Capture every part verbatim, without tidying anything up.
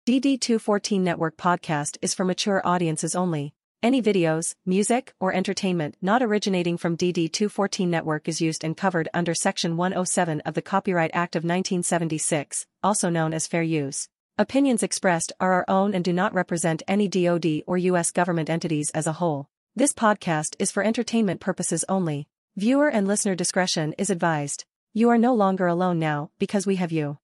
D D two fourteen Network podcast is for mature audiences only. Any videos, music, or entertainment not originating from D D two fourteen Network is used and covered under Section one oh seven of the Copyright Act of nineteen seventy-six, also known as fair use. Opinions expressed are our own and do not represent any D O D or U S government entities as a whole. This podcast is for entertainment purposes only. Viewer and listener discretion is advised. You are no longer alone now, because we have you.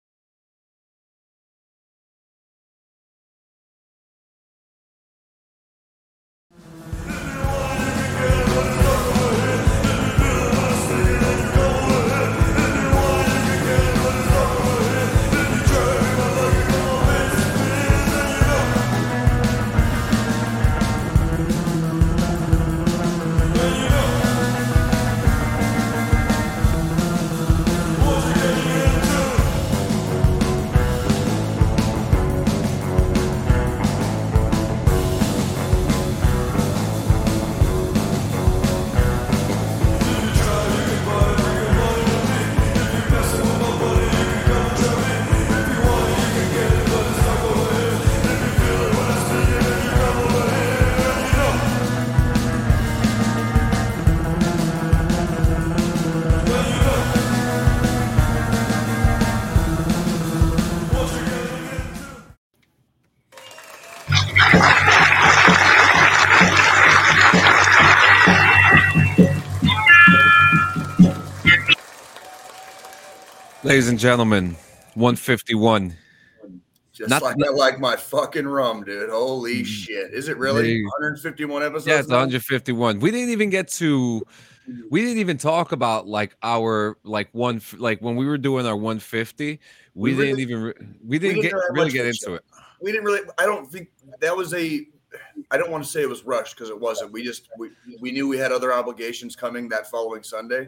Ladies and gentlemen, one fifty-one. Just Not, like I like my fucking rum, dude. Holy shit. Is it really one fifty-one episodes? Yeah, it's now? one fifty-one. We didn't even get to we didn't even talk about like our like one like when we were doing our one fifty, we, we didn't really, even we didn't, we didn't get really get into it. We didn't really I don't think that was a I don't want to say it was rushed because it wasn't. We just we, we knew we had other obligations coming that following Sunday.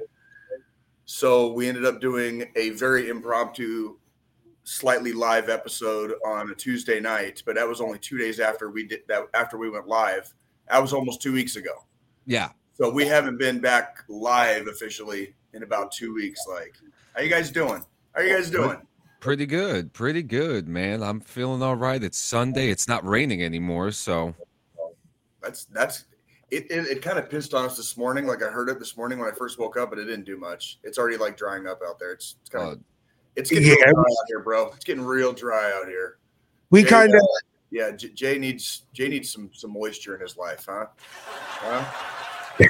So we ended up doing a very impromptu, slightly live episode on a Tuesday night, but that was only two days after we did that. After we went live, that was almost two weeks ago. Yeah. So we haven't been back live officially in about two weeks. Like, how you guys doing? How are you guys doing? Pretty good. Pretty good, man. I'm feeling all right. It's Sunday. It's not raining anymore, so that's that's. It, it it kind of pissed on us this morning. Like I heard it this morning when I first woke up, but it didn't do much. It's already like drying up out there. It's, it's kind of, uh, it's getting yeah. real dry out here, bro. It's getting real dry out here. We kind of, uh, yeah. J- Jay needs Jay needs some some moisture in his life, huh? Huh?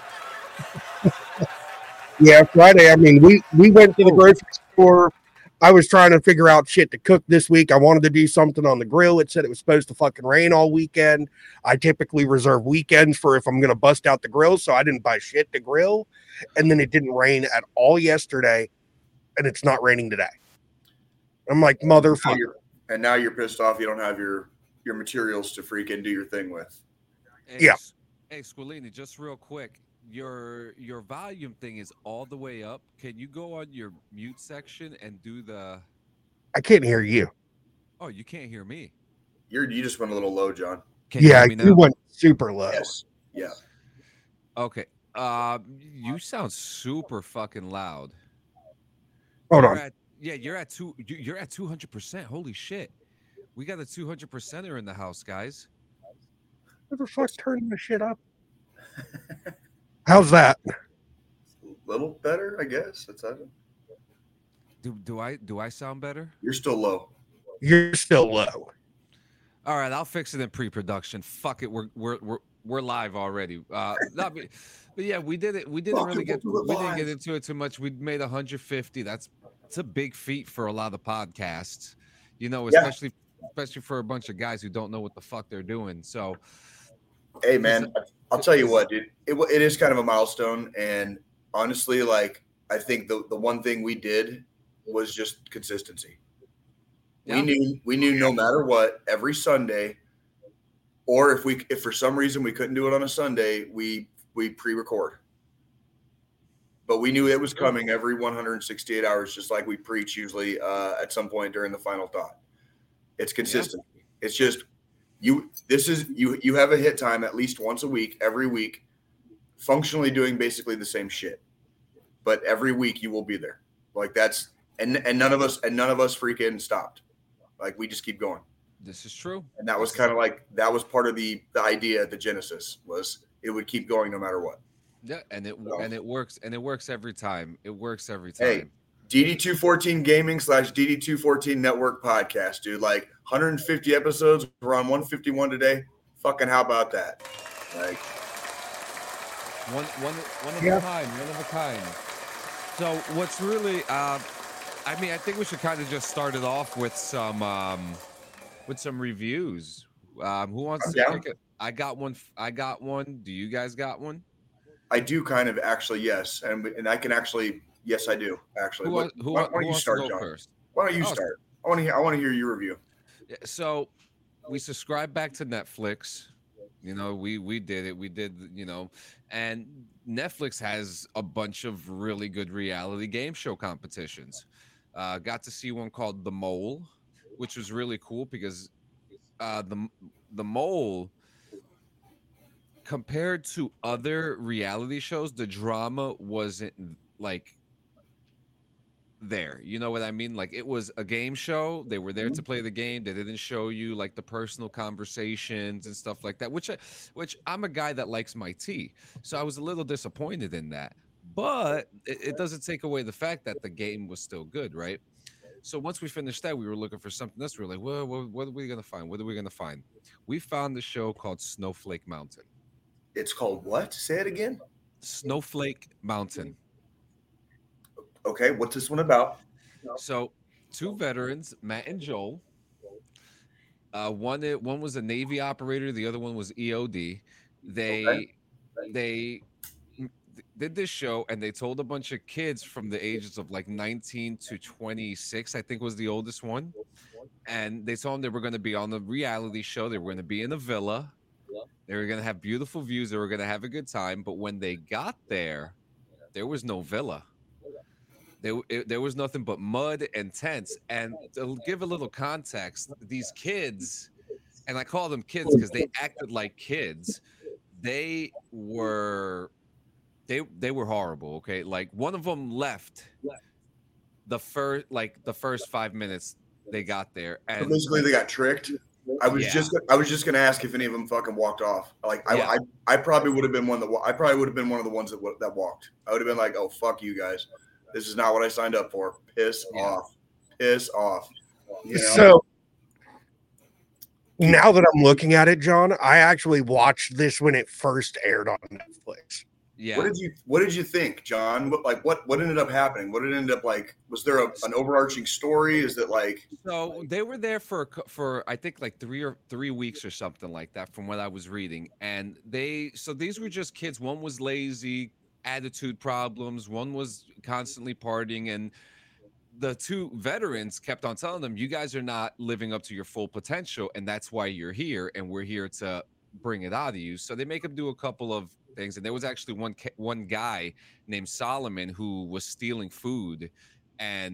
Yeah, Friday. I mean, we we went to the grocery store. I was trying to figure out shit to cook this week. I wanted to do something on the grill. It said it was supposed to fucking rain all weekend. I typically reserve weekends for if I'm going to bust out the grill, so I didn't buy shit to grill. And then it didn't rain at all yesterday, and it's not raining today. I'm like, motherfucker. And now you're pissed off you don't have your, your materials to freaking do your thing with. Hey, yeah. Hey, Squilini, just real quick. Your your volume thing is all the way up. Can you go on your mute section and do the? I can't hear you. Oh, you can't hear me. You're you just went a little low, John. Can you yeah, hear me now? You went super low. Yes. Yeah. Okay. Uh, you sound super fucking loud. Hold you're on. At, yeah, you're at two. You're at two hundred percent. Holy shit! We got a two hundred percenter in the house, guys. What the fuck turning the shit up? How's that? A little better, I guess. It's I do do I do I sound better? You're still low. You're still low. All right, I'll fix it in pre-production. Fuck it, we're we're we're we're live already. Uh, not be, but yeah, we did it. We didn't Fuck really it, get we'll we do it didn't get live. into it too much. We made one hundred fifty. That's it's a big feat for a lot of podcasts, you know, especially yeah. especially for a bunch of guys who don't know what the fuck they're doing. So, hey man. I'll tell you what, dude, it, it is kind of a milestone. And honestly, like, I think the, the one thing we did was just consistency. Yeah. We knew, we knew no matter what, every Sunday, or if we, if for some reason we couldn't do it on a Sunday, we, we pre-record, but we knew it was coming every one hundred sixty-eight hours, just like we preach usually uh, at some point during the final thought. It's consistent. Yeah. It's just, You this is you you have a hit time at least once a week, every week, functionally doing basically the same shit. But every week you will be there. Like that's and and none of us and none of us freaking stopped. Like we just keep going. This is true. And that was kind of like, that was part of the, the idea, the genesis was it would keep going no matter what. Yeah, and it so, and it works, and it works every time. It works every time. Hey, D D two fourteen Gaming slash D D two fourteen Network podcast, dude. Like one hundred fifty episodes. We're on one fifty-one today. Fucking how about that? Like one one one of yeah. a kind, one of a kind. So what's really, uh, I mean, I think we should kind of just start it off with some um, with some reviews. Um, who wants I'm to down. pick it? I got one. I got one. Do you guys got one? I do kind of actually, yes, and and I can actually, yes, I do actually. Who, what, who, why, who why don't you start, John? First? Why don't you oh, start? I want to hear. I want to hear your review. Yeah, so we subscribe back to Netflix. You know, we we did it. We did, you know, and Netflix has a bunch of really good reality game show competitions. Uh, got to see one called The Mole, which was really cool because uh, the the Mole, compared to other reality shows, the drama wasn't like there. You know what I mean? Like, it was a game show. They were there to play the game. They didn't show you like the personal conversations and stuff like that, which I, which I'm a guy that likes my tea. So I was a little disappointed in that. But it, it doesn't take away the fact that the game was still good, right? So once we finished that, we were looking for something else. We were like, well, what, what are we going to find? What are we going to find? We found the show called Snowflake Mountain. It's called what? Say it again. Snowflake Mountain. Okay, what's this one about? So, two veterans, Matt and Joel. Uh, one one was a Navy operator, the other one was E O D. They okay. they did this show, and they told a bunch of kids from the ages of like nineteen to twenty-six, I think was the oldest one. And they told them they were going to be on the reality show. They were going to be in a villa. They were going to have beautiful views. They were going to have a good time. But when they got there, there was no villa. There, it, there was nothing but mud and tents. And to give a little context, these kids, and I call them kids because they acted like kids, they were they they were horrible. Okay, like one of them left the first like the first five minutes they got there, and so basically they got tricked. I was yeah. just I was just gonna ask if any of them fucking walked off. Like I yeah. I, I probably would have been one that I probably would have been one of the ones that that walked. I would have been like, oh fuck you guys. This is not what I signed up for. Piss yeah. off. Piss off. You know? So now that I'm looking at it, John, I actually watched this when it first aired on Netflix. Yeah. What did you What did you think, John? What like what What ended up happening? What did it end up like? Was there a, an overarching story? Is that like? So they were there for for I think like three or three weeks or something like that, from what I was reading. And they so these were just kids. One was lazy, attitude problems. One was constantly partying, and the two veterans kept on telling them, you guys are not living up to your full potential, and that's why you're here, and we're here to bring it out of you. So they make them do a couple of things, and there was actually one one guy named Solomon who was stealing food, and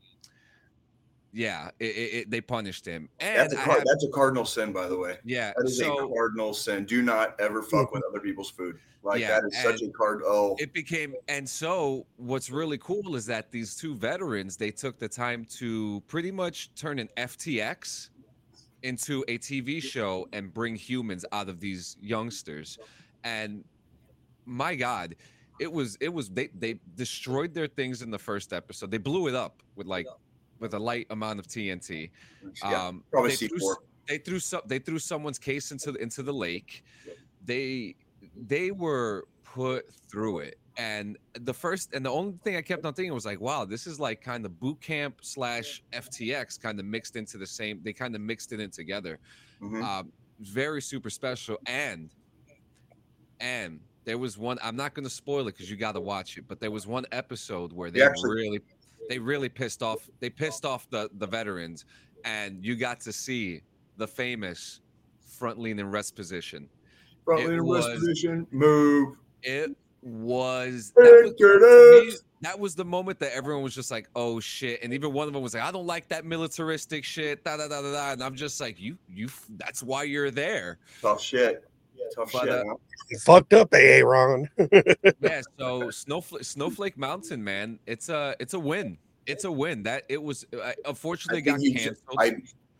yeah, it, it, they punished him. And that's a, car- have, that's a cardinal sin, by the way. Yeah, that is so, a cardinal sin. Do not ever fuck with other people's food. Like yeah, that is such a card. Oh, it became. And so what's really cool is that these two veterans, they took the time to pretty much turn an F T X into a T V show and bring humans out of these youngsters. And my God, it was it was they they destroyed their things in the first episode. They blew it up with like with a light amount of T N T. Yeah, um, probably they C threw, four. They threw some. They threw someone's case into the, into the lake. They they were put through it. And the first and the only thing I kept on thinking was like, wow, this is like kind of boot camp slash F T X kind of mixed into the same. They kind of mixed it in together. Mm-hmm. Um, very super special. And and there was one. I'm not going to spoil it because you got to watch it. But there was one episode where they actually, really, they really pissed off. They pissed off the the veterans, and you got to see the famous front lean and rest position. Front lean and rest position. Move. It was that, was me, that was the moment that everyone was just like, oh shit. And even one of them was like, I don't like that militaristic shit. Da, da, da, da, da. And I'm just like, you, you, that's why you're there. Tough shit. Tough but, shit. Uh, you fucked up, A A Ron. yeah. So Snowflake, Snowflake Mountain, man, it's a, it's a win. It's a win. That it was, uh, unfortunately, got canceled. I,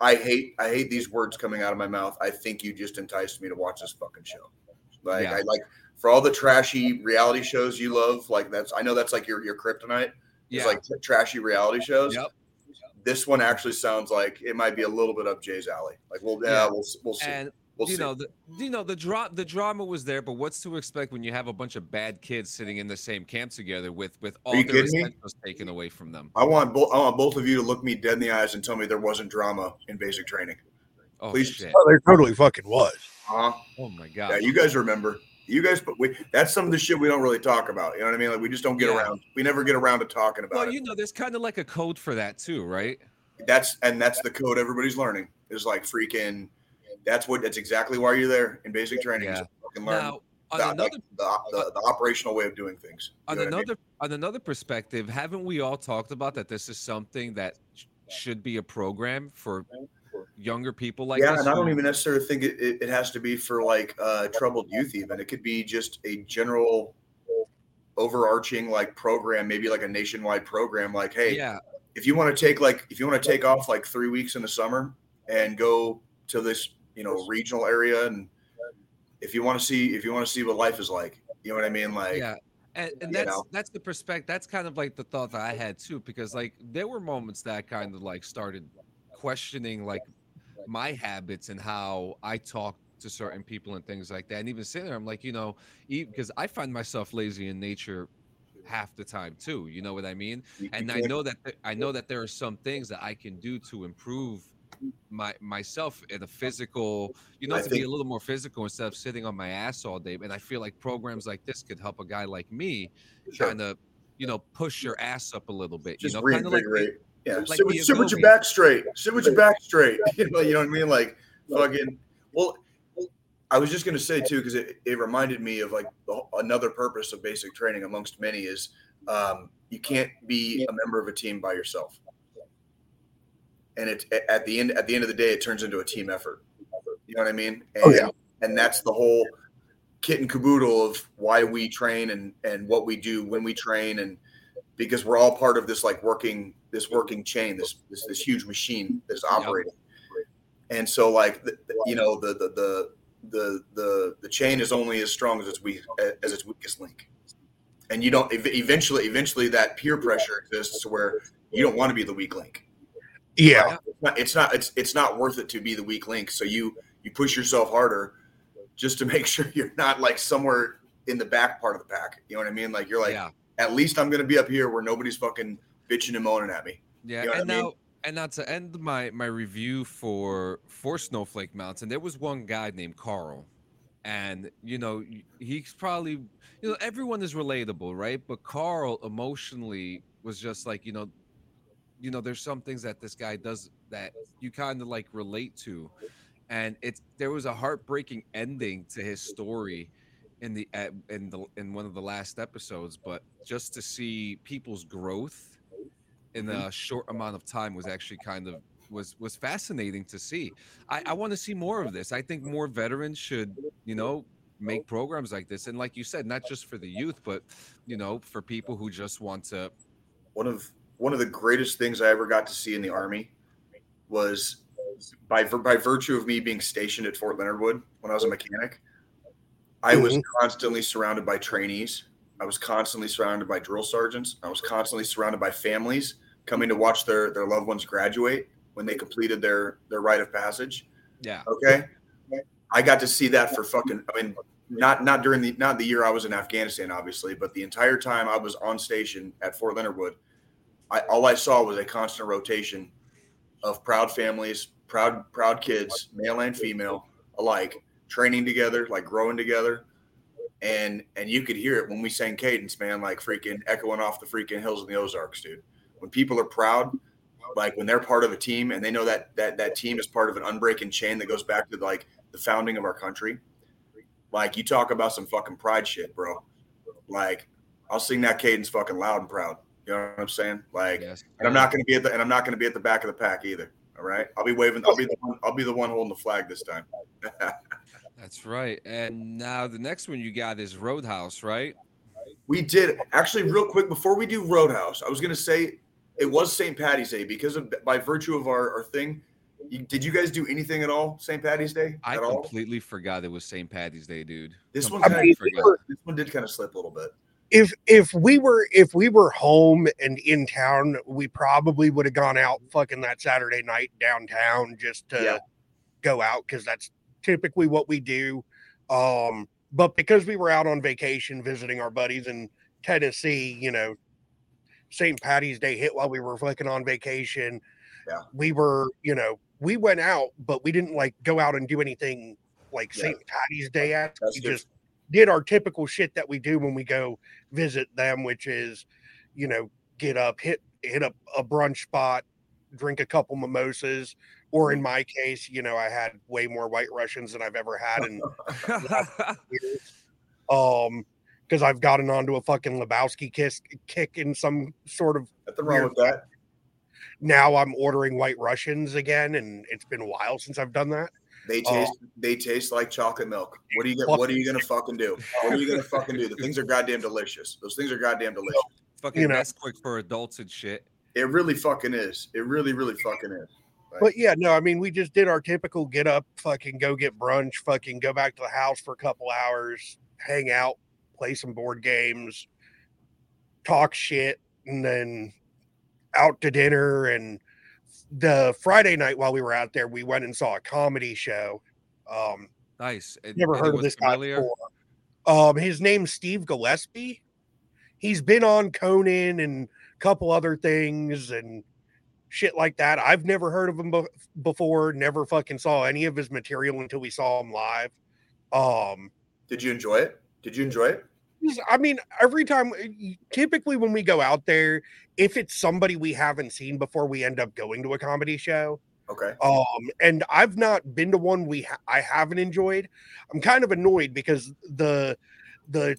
I hate I hate these words coming out of my mouth. I think you just enticed me to watch this fucking show. Like Yeah. I like for all the trashy reality shows you love, like that's I know that's like your your kryptonite. It's Yeah. like t- trashy reality shows. Yep. This one actually sounds like it might be a little bit up Jay's alley. Like, well, yeah, Yeah. we'll we'll see. And We'll you see. know the you know the dra- the drama was there, but what's to expect when you have a bunch of bad kids sitting in the same camp together with with all you their kidding me? essentials taken away from them? I want both. I want both of you to look me dead in the eyes and tell me there wasn't drama in basic training. Oh Please. shit! Oh, there totally fucking was. Uh, Oh my god! yeah, you guys remember. You guys, but we that's some of the shit we don't really talk about. You know what I mean? Like we just don't get Yeah. around. We never get around to talking about Well, it. you know, there's kind of like a code for that too, right? That's and that's the code everybody's learning. Is like freaking. That's what. That's exactly why you're there in basic training. Yeah. Is to fucking learn Now, on the, another like, the, the the operational way of doing things. You on know what I mean? another on another perspective, haven't we all talked about that this is something that sh- should be a program for younger people like yeah, us? and I don't who- even necessarily think it, it, it has to be for like uh, troubled youth. Even it could be just a general, overarching like program, maybe like a nationwide program. Like, hey, Yeah, if you want to take like if you want to take off like three weeks in the summer and go to this you know regional area, and if you want to see if you want to see what life is like, you know what I mean? Like, yeah. And, and you that's know. that's the perspective. That's kind of like the thought that I had too, because like there were moments that I kind of like started questioning like my habits and how I talk to certain people and things like that. And even sitting there, I'm like, you know, because I find myself lazy in nature half the time too. You know what I mean? you- you And I can't- know that th- I know that there are some things that I can do to improve my myself in a physical, you know, I to be think- a little more physical instead of sitting on my ass all day. And I feel like programs like this could help a guy like me Sure. kind of, you know, push your ass up a little bit. just you know, kind of like the- reinvigorate. yeah, like sit, with, the sit with your Agoge. back straight. Sit with your back straight. you know you know what I mean? Like fucking. Well, I was just gonna say too because it, it reminded me of like the, another purpose of basic training amongst many is um, you can't be a member of a team by yourself. And it at the end at the end of the day, it turns into a team effort. You know what I mean? And, Oh, yeah. and that's the whole kit and caboodle of why we train and and what we do when we train, and because we're all part of this like working this working chain, this this this huge machine that's operating. And so like the, the- you know the the the the the the chain is only as strong as its weak as its weakest link. And you don't ev- eventually eventually that peer pressure exists to where you don't want to be the weak link. Yeah. It's not, it's not it's it's not worth it to be the weak link. So you you push yourself harder just to make sure you're not like somewhere in the back part of the pack. You know what I mean? Like you're like, yeah, at least I'm gonna be up here where nobody's fucking bitching and moaning at me. yeah. You know what and I mean? now and now to end my my review for for Snowflake Mountain, there was one guy named Carl, and you know he's probably, you know, everyone is relatable, right? But Carl emotionally was just like, you know, you know, there's some things that this guy does that you kind of like relate to, and it's there was a heartbreaking ending to his story in the at, in the in one of the last episodes, but just to see people's growth in a short amount of time was actually kind of was was fascinating to see. I, I want to see more of this. I think more veterans should, you know, make programs like this, and like you said, not just for the youth, but you know, for people who just want to. One of one of the greatest things I ever got to see in the Army was by vir- by virtue of me being stationed at Fort Leonard Wood when I was a mechanic. I was Mhm. constantly surrounded by trainees. I was constantly surrounded by drill sergeants. I was constantly surrounded by families coming to watch their their loved ones graduate when they completed their their rite of passage. Yeah, Okay, I got to see that for fucking. I mean, not not during the not the year I was in Afghanistan, obviously, but the entire time I was on station at Fort Leonard Wood, I all I saw was a constant rotation of proud families, proud proud kids, male and female alike, training together, like growing together, and and you could hear it when we sang cadence, man, like freaking echoing off the freaking hills of the Ozarks, dude. When people are proud, like when they're part of a team and they know that that that team is part of an unbreaking chain that goes back to like the founding of our country. Like you talk about some fucking pride shit, bro. Like I'll sing that cadence fucking loud and proud. You know what I'm saying? Like, yes. and I'm not going to be at the and I'm not going to be at the back of the pack either. All right, I'll be waving. I'll be the one. I'll be the one holding the flag this time. That's right. And now the next one you got is Roadhouse, right? We did actually real quick before we do Roadhouse. I was going to say it was Saint Patty's Day because of by virtue of our, our thing. You, did you guys do anything at all Saint Patty's Day? I at all? completely forgot it was Saint Patty's Day, dude. This one, Completely kind of, forgot. this one did kind of slip a little bit. If if we were if we were home and in town, we probably would have gone out fucking that Saturday night downtown just to Yeah. go out because that's typically what we do. Um, but because we were out on vacation visiting our buddies in Tennessee, you know, Saint Patty's Day hit while we were fucking on vacation. Yeah. We were, you know, we went out, but we didn't like go out and do anything like Yeah. Saint Patty's Day at. That's We good. just did our typical shit that we do when we go visit them, which is, you know, get up, hit hit up a brunch spot, drink a couple mimosas, or in my case, you know, I had way more White Russians than I've ever had in years. Um, because I've gotten onto a fucking Lebowski kiss kick in some sort of Nothing wrong with that. now I'm ordering White Russians again, and it's been a while since I've done that. They taste they taste like chocolate milk. What are you gonna, what are you gonna fucking do? What are you gonna fucking do? The things are goddamn delicious. Those things are goddamn delicious. Fucking You know. Nesquik for adults and shit. It really fucking is. It really, really fucking is. But yeah, no, I mean, we just did our typical get up, fucking go get brunch, fucking go back to the house for a couple hours, hang out, play some board games, talk shit, and then out to dinner. And the Friday night while we were out there, we went and saw a comedy show. Um, Nice. And never heard of anyone this guy familiar? before. Um, his name's Steve Gillespie. He's been on Conan and a couple other things and shit like that. I've never heard of him be- before. Never fucking saw any of his material until we saw him live. Um, Did you enjoy it? Did you enjoy it? I mean, every time, typically when we go out there, if it's somebody we haven't seen before, we end up going to a comedy show. Okay. Um, and I've not been to one we ha- I haven't enjoyed. I'm kind of annoyed because the the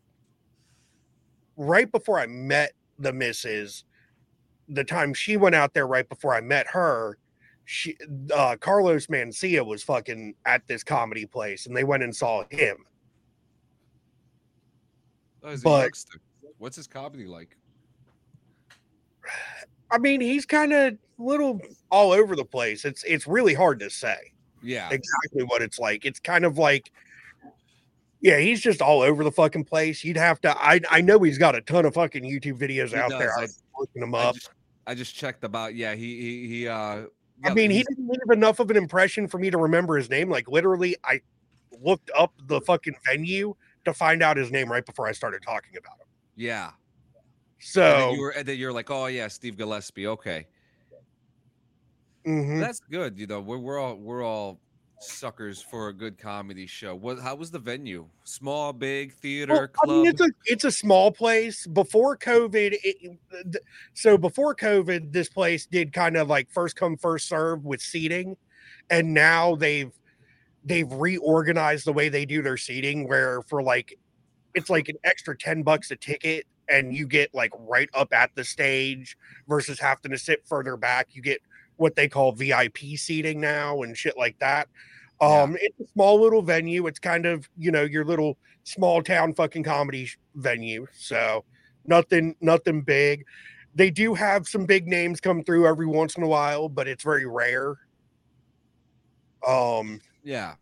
right before I met the missus, the time she went out there right before I met her, she uh Carlos Mencia was fucking at this comedy place and they went and saw him. Oh, he's a But- youngster. What's his comedy like? I mean, he's kind of little all over the place. It's it's really hard to say Yeah. exactly what it's like. It's kind of like, yeah, he's just all over the fucking place. You'd have to. I I know he's got a ton of fucking YouTube videos He out does. there. I- I'm looking them I up. just, I just checked about. Yeah, he he he. Uh, I yeah, mean, he he's- didn't leave enough of an impression for me to remember his name. Like literally, I looked up the fucking venue to find out his name right before I started talking about him. yeah. And So then you were, and then you're like, oh yeah, Steve Gillespie. Okay, mhm. that's good. You know, we're we're all we're all suckers for a good comedy show. What? How was the venue? Small, big, theater, Well, I club? mean, it's a it's a small place. Before COVID, it, th- so before COVID, this place did kind of like first come first serve with seating, and now they've they've reorganized the way they do their seating. Where for like, it's like an extra ten bucks a ticket, and you get like right up at the stage versus having to sit further back. You get what they call V I P seating now and shit like that. Um, it's a small little venue. It's kind of, you know, your little small town fucking comedy sh- venue. So nothing, nothing big. They do have some big names come through every once in a while, but it's very rare. Um, yeah.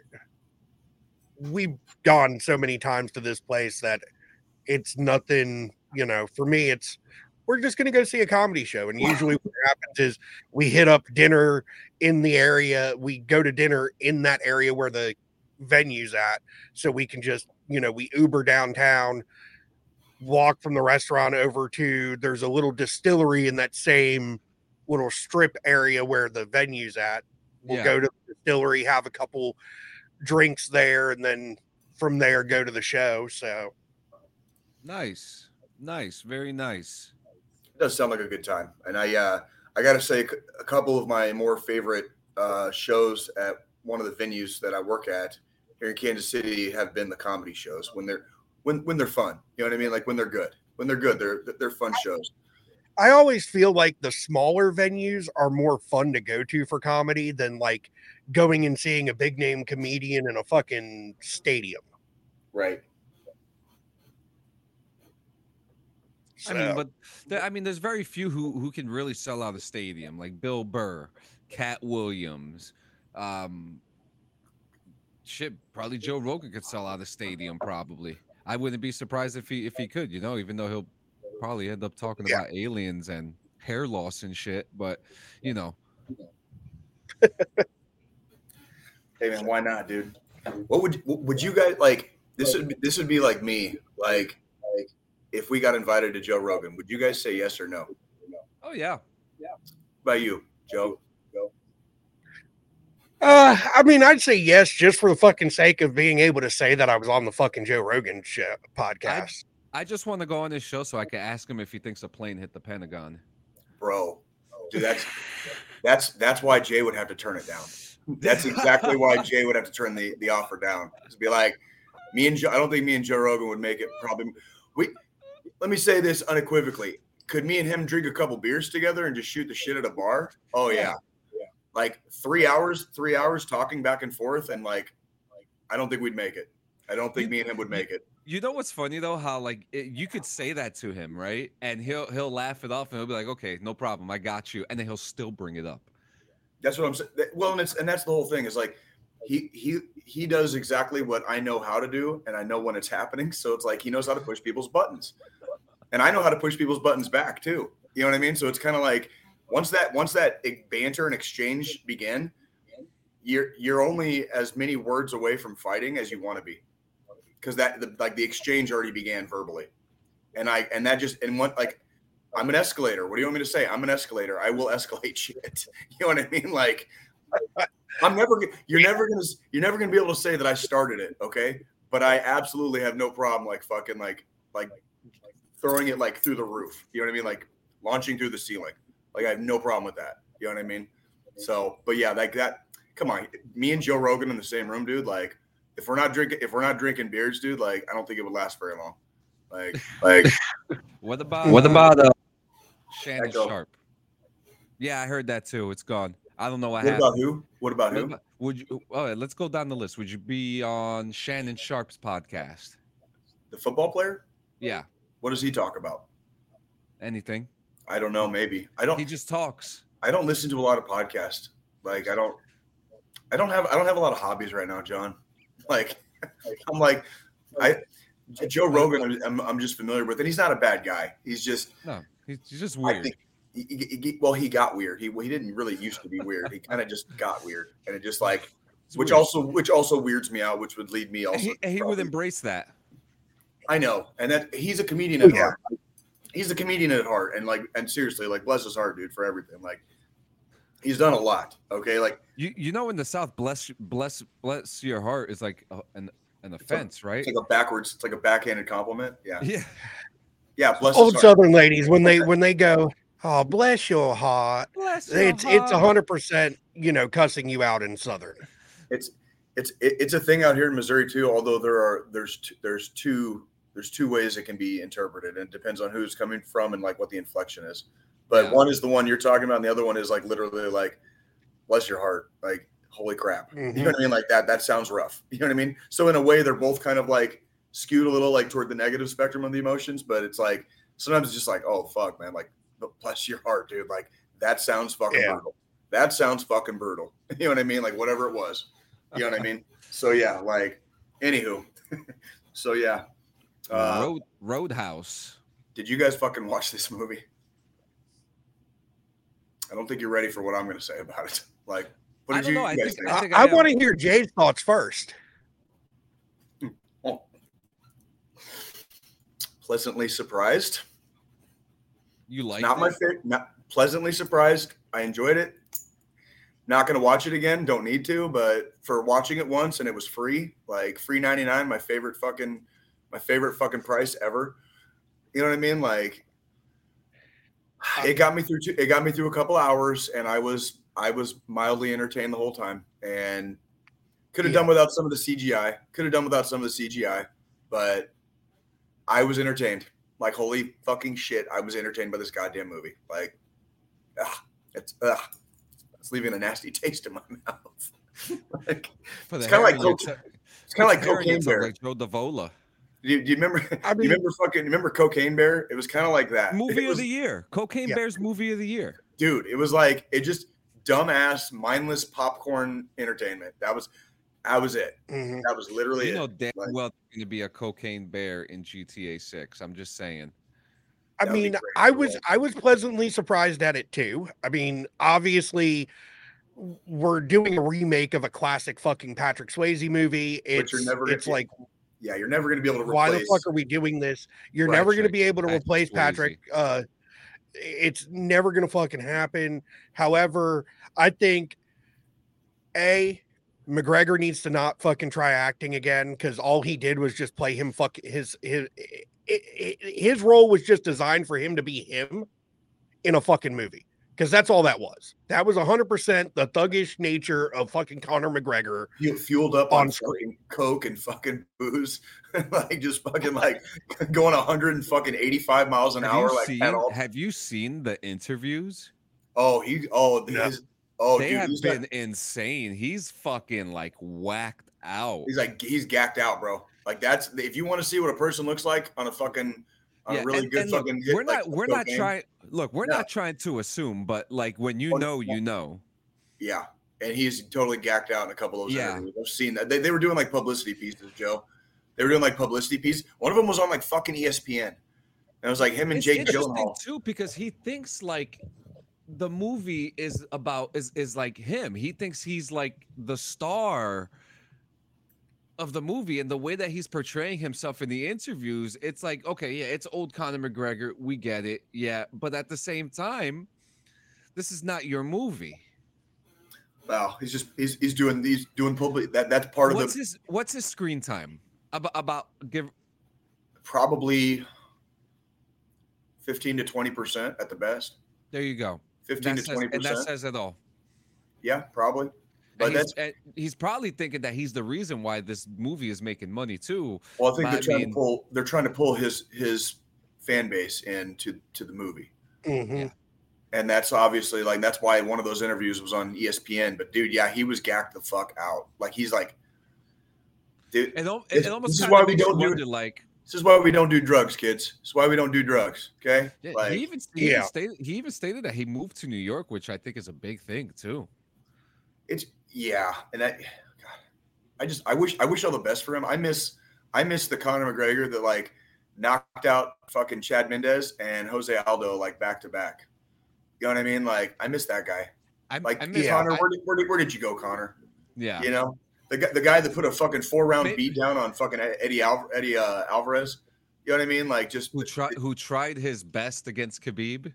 we've gone so many times to this place that it's nothing, you know, for me, it's, we're just going to go see a comedy show. And usually what happens is we hit up dinner in the area. We go to dinner in that area where the venue's at. So we can just, you know, we Uber downtown, walk from the restaurant over to, there's a little distillery in that same little strip area where the venue's at. We'll Yeah. go to the distillery, have a couple drinks there, and then from there go to the show. So Nice, nice, very nice. It does sound like a good time. And I uh I gotta say a couple of my more favorite uh shows at one of the venues that I work at here in Kansas City have been the comedy shows when they're when when they're fun. You know what I mean? Like when they're good. When they're good, they're they're fun shows. I always feel like the smaller venues are more fun to go to for comedy than like going and seeing a big name comedian in a fucking stadium. Right. I mean, So- but there, I mean, there's very few who who can really sell out a stadium, like Bill Burr, Cat Williams, um, shit, probably Joe Rogan could sell out a stadium. Probably, I wouldn't be surprised if he if he could. You know, even though he'll probably end up talking Yeah. about aliens and hair loss and shit. But you know, Hey man, why not, dude? What would would you guys like? This would be, this would be like me, like like if we got invited to Joe Rogan, would you guys say yes or no? oh yeah, By you, Joe. Uh, I mean, I'd say yes, just for the fucking sake of being able to say that I was on the fucking Joe Rogan show podcast. I just want to go on his show so I can ask him if he thinks a plane hit the Pentagon. Bro, dude, that's that's that's why Jay would have to turn it down. That's exactly why Jay would have to turn the, the offer down. To be like, me and Joe, I don't think me and Joe Rogan would make it. Probably, we. Let me say this unequivocally: could me and him drink a couple beers together and just shoot the shit at a bar? Oh yeah, yeah. Like three hours, three hours talking back and forth, and like, I don't think we'd make it. I don't think me and him would make it. You know what's funny though? How like it, you could say that to him, right? And he'll he'll laugh it off, and he'll be like, "Okay, no problem, I got you," and then he'll still bring it up. That's what I'm saying. Well, and it's and that's the whole thing is like he he he does exactly what I know how to do, and I know when it's happening. So it's like he knows how to push people's buttons, and I know how to push people's buttons back too. You know what I mean? So it's kind of like once that once that banter and exchange begin, you're you're only as many words away from fighting as you want to be, because that the, like the exchange already began verbally, and I and that just and what like. I'm an escalator. What do you want me to say? I'm an escalator. I will escalate shit. You know what I mean? Like, I'm never. You're never gonna. You're never gonna be able to say that I started it. Okay, but I absolutely have no problem like fucking like like throwing it like through the roof. You know what I mean? Like launching through the ceiling. Like I have no problem with that. You know what I mean? So, but yeah, like that. Come on, me and Joe Rogan in the same room, dude. Like, if we're not drinking, if we're not drinking beers, dude, like I don't think it would last very long. Like, like. What about What about uh, Shannon Echo. Sharp? Yeah, I heard that too. It's gone. I don't know what, What happened. about who? What about What who? about- would you? Oh, let's go down the list. Would you be on Shannon Sharp's podcast? The football player? Yeah. What does he talk about? Anything? I don't know. Maybe I don't. He just talks. I don't listen to a lot of podcasts. Like I don't. I don't have. I don't have a lot of hobbies right now, John. Like I'm like I. Joe Rogan, I'm, I'm just familiar with, and he's not a bad guy. He's just. No, he's just I weird. think. He, he, he, well, he got weird. He he didn't really used to be weird. He kind of just got weird, and it just like, It's which weird. also which also weirds me out, which would lead me also. And he, and he would probably- embrace that. I know, and that he's a comedian Oh, at yeah. heart. He's a comedian at heart, and like, and seriously, like, bless his heart, dude, for everything. Like, he's done a lot. Okay, like, You you know in the South, bless bless bless your heart is like a, an an offense, right? it's like a backwards, it's like a backhanded compliment. Yeah, Yeah. yeah. Bless Old his heart. Southern ladies when they when they go, oh bless your heart, Bless it's it's a hundred percent you know cussing you out in Southern. It's it's it- it's a thing out here in Missouri too. Although there are there's two, there's two there's two ways it can be interpreted, and it depends on who's coming from and like what the inflection is. But Yeah. one is the one you're talking about, and the other one is like literally like, bless your heart, like holy crap. You know what I mean? Like that that sounds rough. You know what I mean? So in a way, they're both kind of like skewed a little like toward the negative spectrum of the emotions, but it's like sometimes it's just like, oh fuck, man, like bless your heart, dude. Like that sounds fucking Yeah. brutal. That sounds fucking brutal. You know what I mean? Like whatever it was. You know what I mean? So yeah, like anywho. So yeah. Uh, Road Roadhouse. did you guys fucking watch this movie? I don't think you're ready for what I'm going to say about it. Like, what I did don't you, know. I you guys think- think? I I, think I I am. want to hear Jay's thoughts first. Oh. Pleasantly surprised. You like Not my favorite. Not pleasantly surprised. I enjoyed it. Not going to watch it again. Don't need to. But for watching it once and it was free, like free ninety-nine, my favorite fucking, my favorite fucking price ever. You know what I mean? Like, it got me through. Two, it got me through a couple hours, and I was I was mildly entertained the whole time. And could have Yeah. done without some of the C G I. Could have done without some of the C G I, but I was entertained. Like, holy fucking shit, I was entertained by this goddamn movie. Like, ugh, it's ugh, it's leaving a nasty taste in my mouth. Like, For the it's kind of like hair, you coke, took- it's kind of like the hair, you Cocaine took Bear. like Joe Davola. Do you, do you remember? I you mean- remember fucking? You remember Cocaine Bear? It was kind of like that. Movie It of was- the year. Cocaine Yeah. Bear's movie of the year. dude. It was like it just dumbass, mindless popcorn entertainment. That was, that was it. Mhm. That was literally You it. know damn Like, well going to be a cocaine bear in G T A six. I'm just saying. I That would be mean, great I for was all. I was pleasantly surprised at it too. I mean, obviously, w- we're doing a remake of a classic fucking Patrick Swayze movie. But you're It's never gonna, it's like, yeah, you're never going to be able to why the replace. fuck are we doing this? You're Right, never going to Patrick- be able to Patrick replace Swayze. Patrick. Uh, it's never going to fucking happen. However, I think a McGregor needs to not fucking try acting again because all he did was just play him. Fuck his his his role was just designed for him to be him in a fucking movie because that's all that was. That was one hundred percent the thuggish nature of fucking Conor McGregor. Fu- fueled up On on, screen. fucking coke and fucking booze, like just fucking like going one hundred and fucking eighty-five miles an Have hour. you Like seen at all. have you seen the interviews? Oh, he. Oh, No. his. Oh, they dude, have he's been like, insane. He's fucking like whacked out. he's like he's gacked out, bro. Like that's if you want to see what a person looks like on a fucking on a really and, good and look, fucking. we're like, not we're not cocaine. trying look, we're No. not trying to assume, but like when you Oh, know, no. you know. Yeah, and he's totally gacked out in a couple of those Yeah. interviews. I've seen that. They, they were doing like publicity pieces, Joe. They were doing like publicity pieces. One of them was on like fucking E S P N. And it was like him and It's Jake interesting Gyllenhaal. too because he thinks like the movie is about is is like him. He thinks he's like the star of the movie, and the way that he's portraying himself in the interviews, it's like, okay, yeah, it's old Conor McGregor, we get it, yeah, but at the same time, this is not your movie. Wow, he's just he's he's doing he's doing public that that's part What's of the his what's his screen time? About about give probably fifteen to twenty percent at the best. there you go. Fifteen That to says, twenty and that percent. says it all. Yeah, probably. But And he's, that's and he's probably thinking that he's the reason why this movie is making money too. well, I think but they're I trying mean- to pull they're trying to pull his his fan base into to the movie. Mhm. Yeah. And that's obviously like that's why one of those interviews was on E S P N. But dude, yeah, he was gacked the fuck out. Like he's like, dude, And it, This- it almost this is kind why of we makes you don't do- wonder, like, this is why we don't do drugs, kids. This is why we don't do drugs. Okay, yeah, like he even he, Yeah. even stated he even stated that he moved to New York, which I think is a big thing too. it's yeah, and I, God, I just I wish I wish all the best for him. I miss I miss the Conor McGregor that like knocked out fucking Chad Mendez and Jose Aldo like back to back. You know what I mean? Like I miss that guy. I, Like I miss, Connor, I- where did, where did where did you go, Connor? yeah, You know the guy the guy that put a fucking four round Maybe- beat down on fucking Eddie Al, Eddie uh, Alvarez. You know what I mean? Like just who tried who tried his best against Khabib.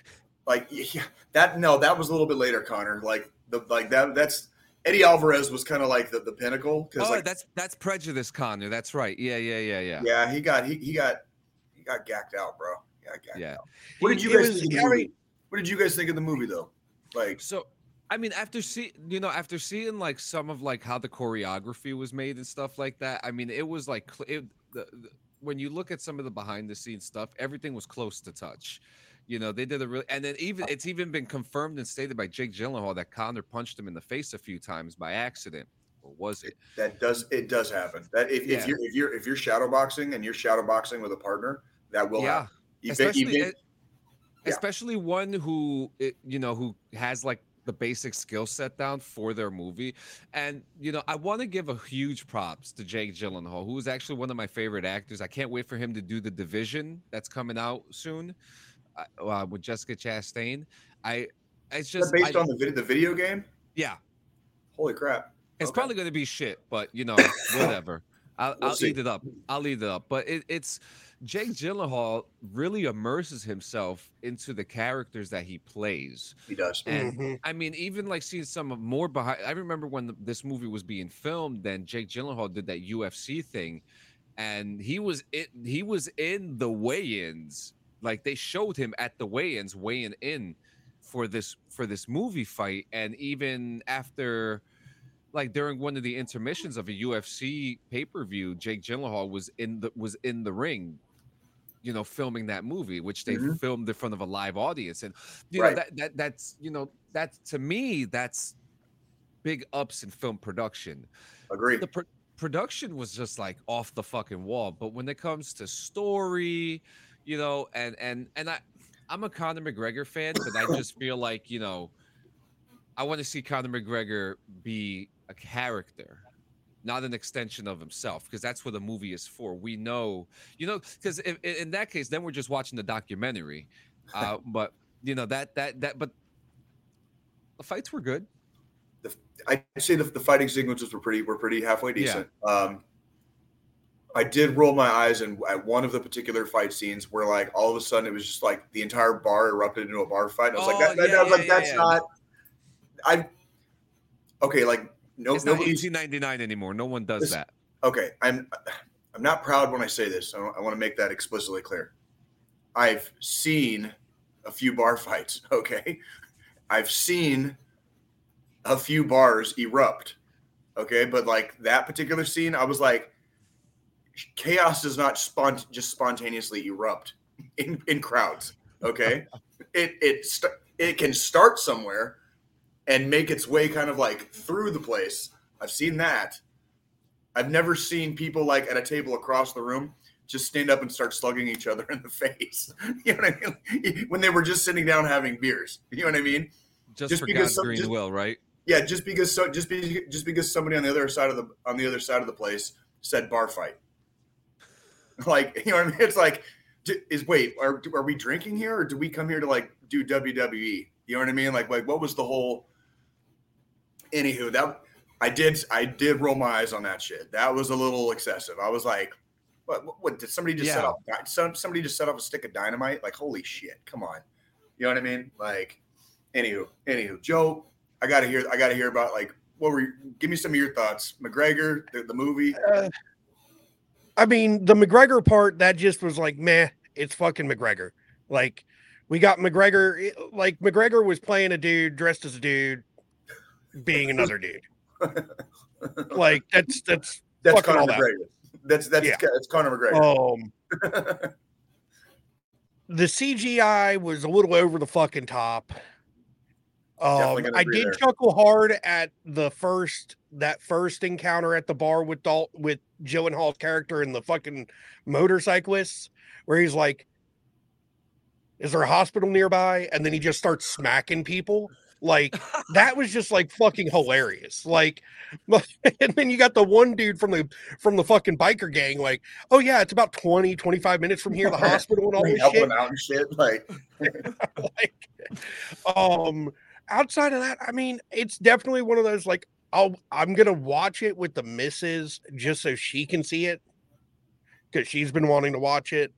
like yeah, that no, that was a little bit later, Connor. Like the like that that's Eddie Alvarez was kind of like the, the pinnacle because Oh, like that's that's prejudice, Connor. That's right. Yeah, yeah, yeah, yeah. yeah, he got he, he got he got gacked out, bro. He got gacked Yeah. out. What did He- you it guys was think of the Gary- movie? What did you guys think of the movie though? Like So, I mean, after see, you know, after seeing like some of like how the choreography was made and stuff like that, I mean, it was like cl- it, the, the, when you look at some of the behind the scenes stuff, everything was close to touch. You know, they did a really, and then even it's even been confirmed and stated by Jake Gyllenhaal that Conor punched him in the face a few times by accident, or was it? that does it does happen. That if, Yeah. if you're if you're if you're shadow boxing and you're shadow boxing with a partner, that will Yeah. happen. You've been- Especially, you've been- e- especially one who it, you know who has like the basic skill set down for their movie. And you know, I want to give a huge props to Jake Gyllenhaal, who is actually one of my favorite actors. I can't wait for him to do The Division that's coming out soon uh, uh, with Jessica Chastain. I it's Is that just based I- on the video, the video game. yeah, Holy crap! it's Okay. probably going to be shit, but you know, whatever. I'll, We'll I'll see. eat it up. I'll eat it up. But it, it's Jake Gyllenhaal really immerses himself into the characters that he plays. He does. And Mhm. I mean, even like seeing some of more behind. I remember when the, this movie was being filmed, then Jake Gyllenhaal did that U F C thing, and he was it. He was in the weigh-ins. Like they showed him at the weigh-ins, weighing in for this for this movie fight, and even after. Like during one of the intermissions of a U F C pay-per-view, Jake Gyllenhaal was in the was in the ring, you know, filming that movie, which they Mhm. filmed in front of a live audience. And you Right. know that that that's you know that's to me that's big ups in film production. Agreed. The pro- production was just like off the fucking wall, but when it comes to story, you know, and and and I I'm a Conor McGregor fan, but I just feel like, you know, I want to see Conor McGregor be a character, not an extension of himself, because that's what the movie is for. We know, you know, because in that case, then we're just watching the documentary. Uh, but you know that that that, but the fights were good. The, I'd say the, the fighting sequences were pretty were pretty halfway decent. Yeah. Um, I did roll my eyes in, at one of the particular fight scenes where, like, all of a sudden it was just like the entire bar erupted into a bar fight. And I was oh, like, that, that, yeah, I was yeah, like, that's yeah. not. I okay, like no, it's not eighteen ninety-nine anymore. No one does this, that. Okay, I'm I'm not proud when I say this. I, I want to make that explicitly clear. I've seen a few bar fights. Okay, I've seen a few bars erupt. Okay, but like that particular scene, I was like, chaos does not spont- just spontaneously erupt in, in crowds. Okay, it it st- it can start somewhere and make its way kind of like through the place. I've seen that. I've never seen people like at a table across the room just stand up and start slugging each other in the face. You know what I mean? When they were just sitting down having beers. You know what I mean? Just, just for because God's some, green just, will, right? Yeah, just because so just be, just because somebody on the other side of the on the other side of the place said bar fight. Like, you know what I mean? It's like, is wait, are are we drinking here, or do we come here to like do W W E? You know what I mean? Like, like what was the whole? Anywho, that I did I did roll my eyes on that shit. That was a little excessive. I was like, what? What, what did somebody just yeah. set off? Some somebody just set off a stick of dynamite? Like, holy shit! Come on, you know what I mean? Like, anywho, anywho, Joe, I gotta hear I gotta hear about like what were you, give me some of your thoughts, McGregor, the, the movie. Uh, I mean, the McGregor part that just was like, meh. It's fucking McGregor. Like, we got McGregor. Like McGregor was playing a dude dressed as a dude. Being another dude, like that's that's that's Conor McGregor. That. That's that's yeah. that's Conor McGregor. Um, the C G I was a little over the fucking top. Um, I did there. chuckle hard at the first that first encounter at the bar with Dal- with Gyllenhaal's character and the fucking motorcyclists, where he's like, "Is there a hospital nearby?" And then he just starts smacking people. Like, that was just like fucking hilarious. Like, and then you got the one dude from the from the fucking biker gang, like, oh yeah, it's about twenty, twenty-five minutes from here, the hospital and all this shit. Out and shit. Like, like, um, outside of that, I mean, it's definitely one of those like, I'll I'm gonna watch it with the missus just so she can see it because she's been wanting to watch it,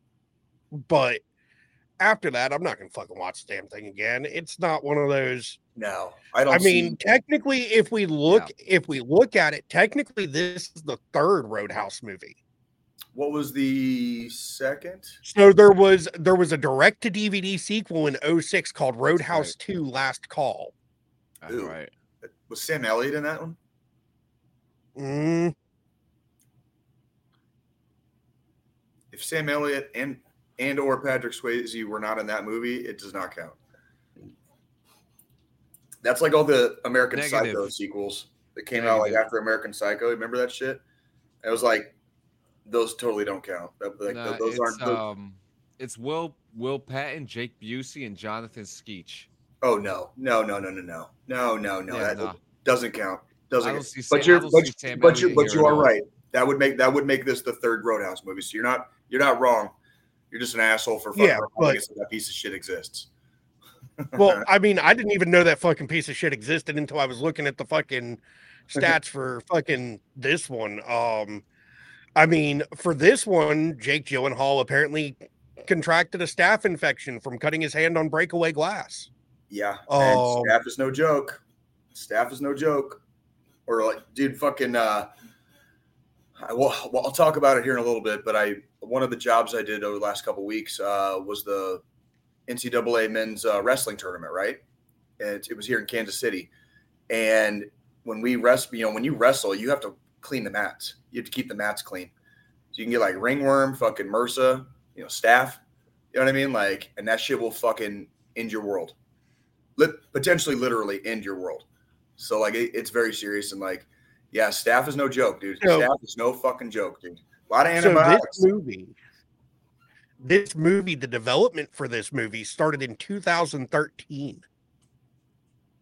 but. After that, I'm not gonna fucking watch the damn thing again. It's not one of those. No, I don't. I mean, see... technically, if we look, yeah. if we look at it, technically, this is the third Roadhouse movie. What was the second? So there was there was a direct to D V D sequel in oh six called Roadhouse right. two: Last Call. That's Ooh. right. Was Sam Elliott in that one? Mm. If Sam Elliott and and or Patrick Swayze were not in that movie, it does not count. That's like all the American Negative. Psycho sequels that came Negative. out like after American Psycho. Remember that shit? It was like those totally don't count. Like, nah, those aren't. Those... Um, it's Will Will Patton, Jake Busey, and Jonathan Skeech. Oh no, no, no, no, no, no, no, no, no. Yeah, that nah. doesn't count. Doesn't. Count. See, but you're, but, but you, but you are right. That would make that would make this the third Roadhouse movie. So you're not you're not wrong. You're just an asshole for fucking yeah, but, that piece of shit exists. Well, I mean, I didn't even know that fucking piece of shit existed until I was looking at the fucking stats for fucking this one. Um, I mean, for this one, Jake Gyllenhaal apparently contracted a staph infection from cutting his hand on breakaway glass. Yeah, and um, staph is no joke. Staph is no joke. Or like, dude, fucking. Uh, I, well, well, I'll talk about it here in a little bit, but I one of the jobs I did over the last couple of weeks uh, was the N C double A men's uh, wrestling tournament, right? And it, it was here in Kansas City. And when we rest, you know, when you wrestle, you have to clean the mats. You have to keep the mats clean. So you can get like ringworm, fucking MRSA, you know, staph. You know what I mean? Like, and that shit will fucking end your world. Lit, potentially, literally end your world. So like, it, it's very serious and like. Yeah, staph is no joke, dude. So, staph is no fucking joke, dude. A lot of antibiotics. So this movie, this movie, the development for this movie started in two thousand thirteen.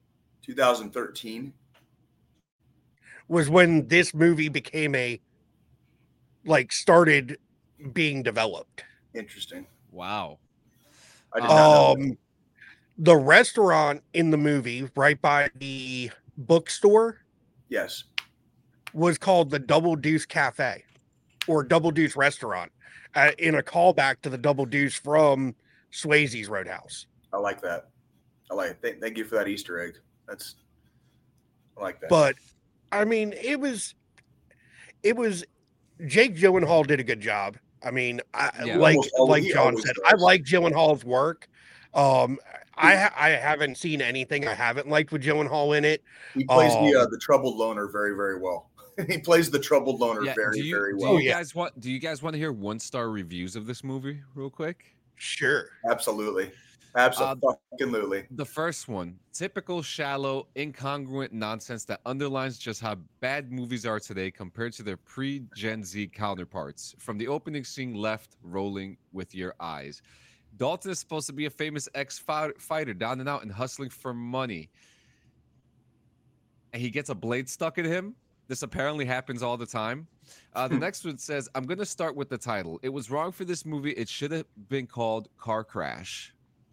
two thousand thirteen was when this movie became a like started being developed. Interesting. Wow. I did not know that. Um, the restaurant in the movie, right by the bookstore, Yes. was called the Double Deuce Cafe or Double Deuce Restaurant, uh, in a callback to the Double Deuce from Swayze's Roadhouse. I like that. I like it. Thank, thank you for that Easter egg. That's I like that. But I mean, it was, it was. Jake Gyllenhaal did a good job. I mean, I Yeah. like Almost always- like he John always said, does. I like Gyllenhaal's work. Um, I ha- I haven't seen anything I haven't liked with Gyllenhaal in it. He plays the uh, Um, the troubled loner very, very well. He plays the troubled loner Yeah. very, do you, very do well. you yeah. guys want? Do you guys want to hear one star reviews of this movie, real quick? Sure. Absolutely. Uh, Absolutely. The first one, typical shallow, incongruent nonsense that underlines just how bad movies are today compared to their pre-Gen Z counterparts. From the opening scene left, rolling with your eyes. Dalton is supposed to be a famous ex-fighter, down and out and hustling for money. And he gets a blade stuck in him. This apparently happens all the time. Uh, the next one says, I'm going to start with the title. It was wrong for this movie. It should have been called Car Crash.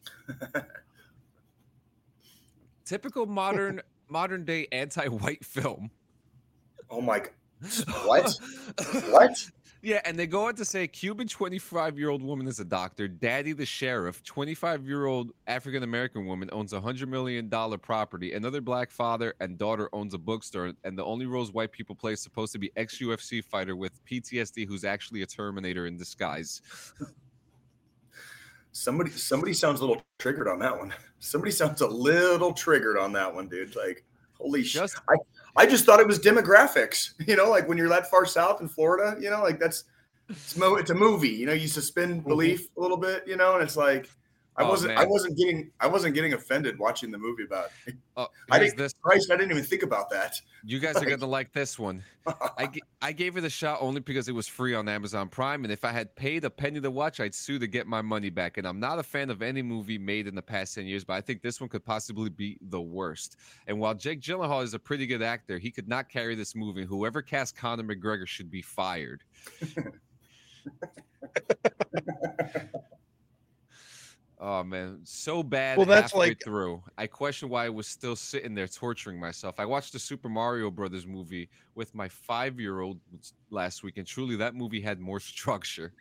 Typical modern modern day anti-white film. Oh my god. What? What? Yeah, and they go on to say Cuban twenty-five-year-old woman is a doctor. Daddy the sheriff, twenty-five-year-old African-American woman owns a one hundred million dollars property. Another black father and daughter owns a bookstore. And the only roles white people play is supposed to be ex-U F C fighter with P T S D who's actually a Terminator in disguise. Somebody somebody sounds a little triggered on that one. Somebody sounds a little triggered on that one, dude. Like, holy shit. Just I, I just thought it was demographics. You know, like when you're that far south in Florida, you know, like that's it's, mo- it's a movie. You know, you suspend belief a little bit, you know, and it's like I Oh, wasn't I man. wasn't getting I wasn't getting offended watching the movie about it. oh, I here's didn't this. Christ, I didn't even think about that. You guys are gonna like this one. I, g- I gave it a shot only because it was free on Amazon Prime, and if I had paid a penny to watch, I'd sue to get my money back. And I'm not a fan of any movie made in the past ten years, but I think this one could possibly be the worst. And while Jake Gyllenhaal is a pretty good actor, he could not carry this movie. Whoever cast Conor McGregor should be fired. Oh man, so bad. Well, that's halfway like- through. I question why I was still sitting there torturing myself. I watched the Super Mario Brothers movie with my five-year-old last week, and truly, that movie had more structure.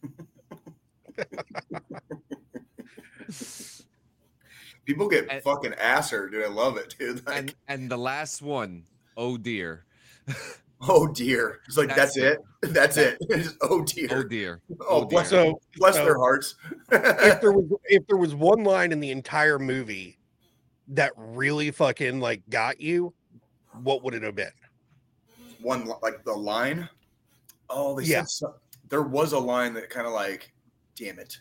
People get And- fucking asser, dude. I love it, dude. Like, And and the last one, oh dear, oh dear. It's like That's that's, it. That's that- it. Just, oh dear. oh dear. Oh, oh dear. bless, So bless so their hearts. if there was if there was one line in the entire movie that really fucking like got you, what would it have been? One li- like the line. Oh, they Yeah. said so, there was a line that kind of like, damn it.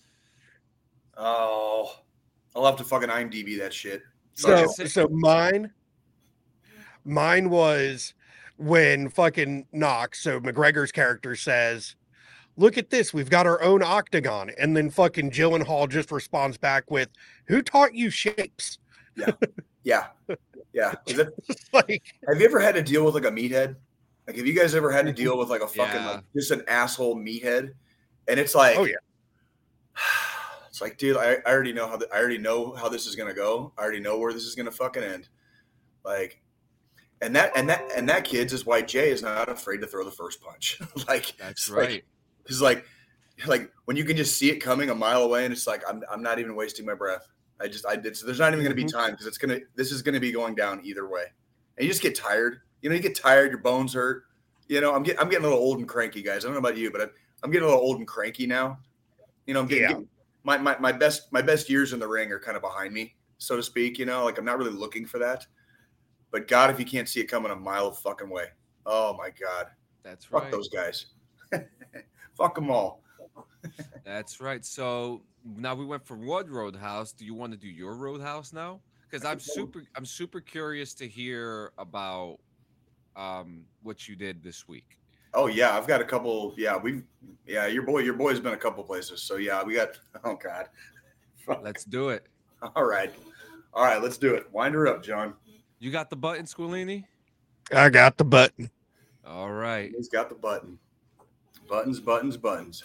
Oh, I'll have to fucking IMDb that shit. So Okay. so mine mine was when fucking Knox, so McGregor's character says, "Look at this, we've got our own octagon," and then fucking Gyllenhaal just responds back with, "Who taught you shapes?" Yeah, yeah. Is it, Like, have you ever had to deal with like a meathead? Like, have you guys ever had to deal with like a fucking Yeah. like just an asshole meathead? And it's like, oh yeah, it's like, dude, I, I already know how the, I already know how this is gonna go. I already know where this is gonna fucking end. Like, and that and that and that kids is why Jay is not afraid to throw the first punch. Like, That's it's like- right. It's like, like when you can just see it coming a mile away, and it's like I'm I'm not even wasting my breath. I just I it's, there's not even going to be Mhm. time because it's gonna this is going to be going down either way, and you just get tired. You know, you get tired, your bones hurt. You know, I'm getting I'm getting a little old and cranky, guys. I don't know about you, but I'm, I'm getting a little old and cranky now. You know, I'm getting, Yeah. getting my, my my best my best years in the ring are kind of behind me, so to speak. You know, like I'm not really looking for that. But God, if you can't see it coming a mile of fucking way, oh my God, That's fuck right. those guys, fuck them all. That's right. So now we went from one Roadhouse. Do you want to do your Roadhouse now? Because I'm super, I'm super curious to hear about um, what you did this week. Oh yeah, I've got a couple. Yeah, we've yeah, your boy, your boy's been a couple places. So yeah, we got. Oh God. Fuck. Let's do it. All right, All right, let's do it. Wind her up, John. You got the button, Squilini? I got the button. All right. He's got the button. Buttons, buttons, buttons.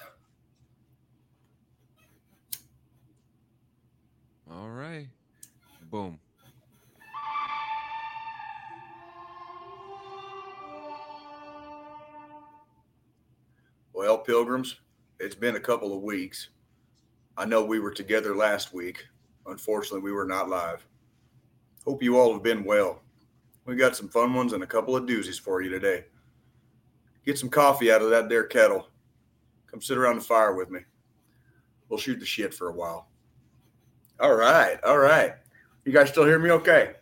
All right. Boom. Well, Pilgrims, it's been a couple of weeks. I know we were together last week. Unfortunately, we were not live. Hope you all have been well. We got some fun ones and a couple of doozies for you today. Get some coffee out of that there kettle. Come sit around the fire with me. We'll shoot the shit for a while. All right. All right. You guys still hear me okay?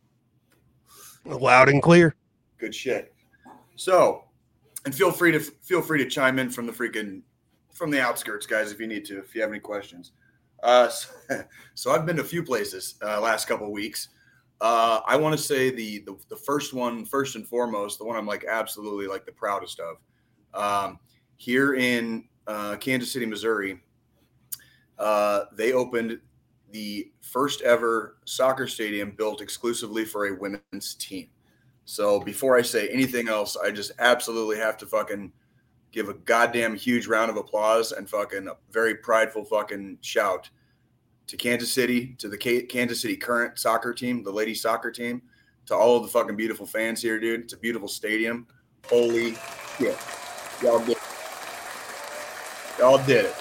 Loud and clear. Good shit. So, and feel free to feel free to chime in from the freaking from the outskirts, guys, if you need to, if you have any questions. Uh, so, so I've been to a few places uh, last couple of weeks. Uh, I want to say the, the the first one, first and foremost, the one I'm like absolutely like the proudest of. Um, here in uh, Kansas City, Missouri, uh, they opened the first ever soccer stadium built exclusively for a women's team. So before I say anything else, I just absolutely have to fucking give a goddamn huge round of applause and fucking a very prideful fucking shout to Kansas City, to the K- Kansas City current soccer team, the ladies soccer team, to all of the fucking beautiful fans here, dude. It's a beautiful stadium. Holy shit. Y'all did it. Y'all did it.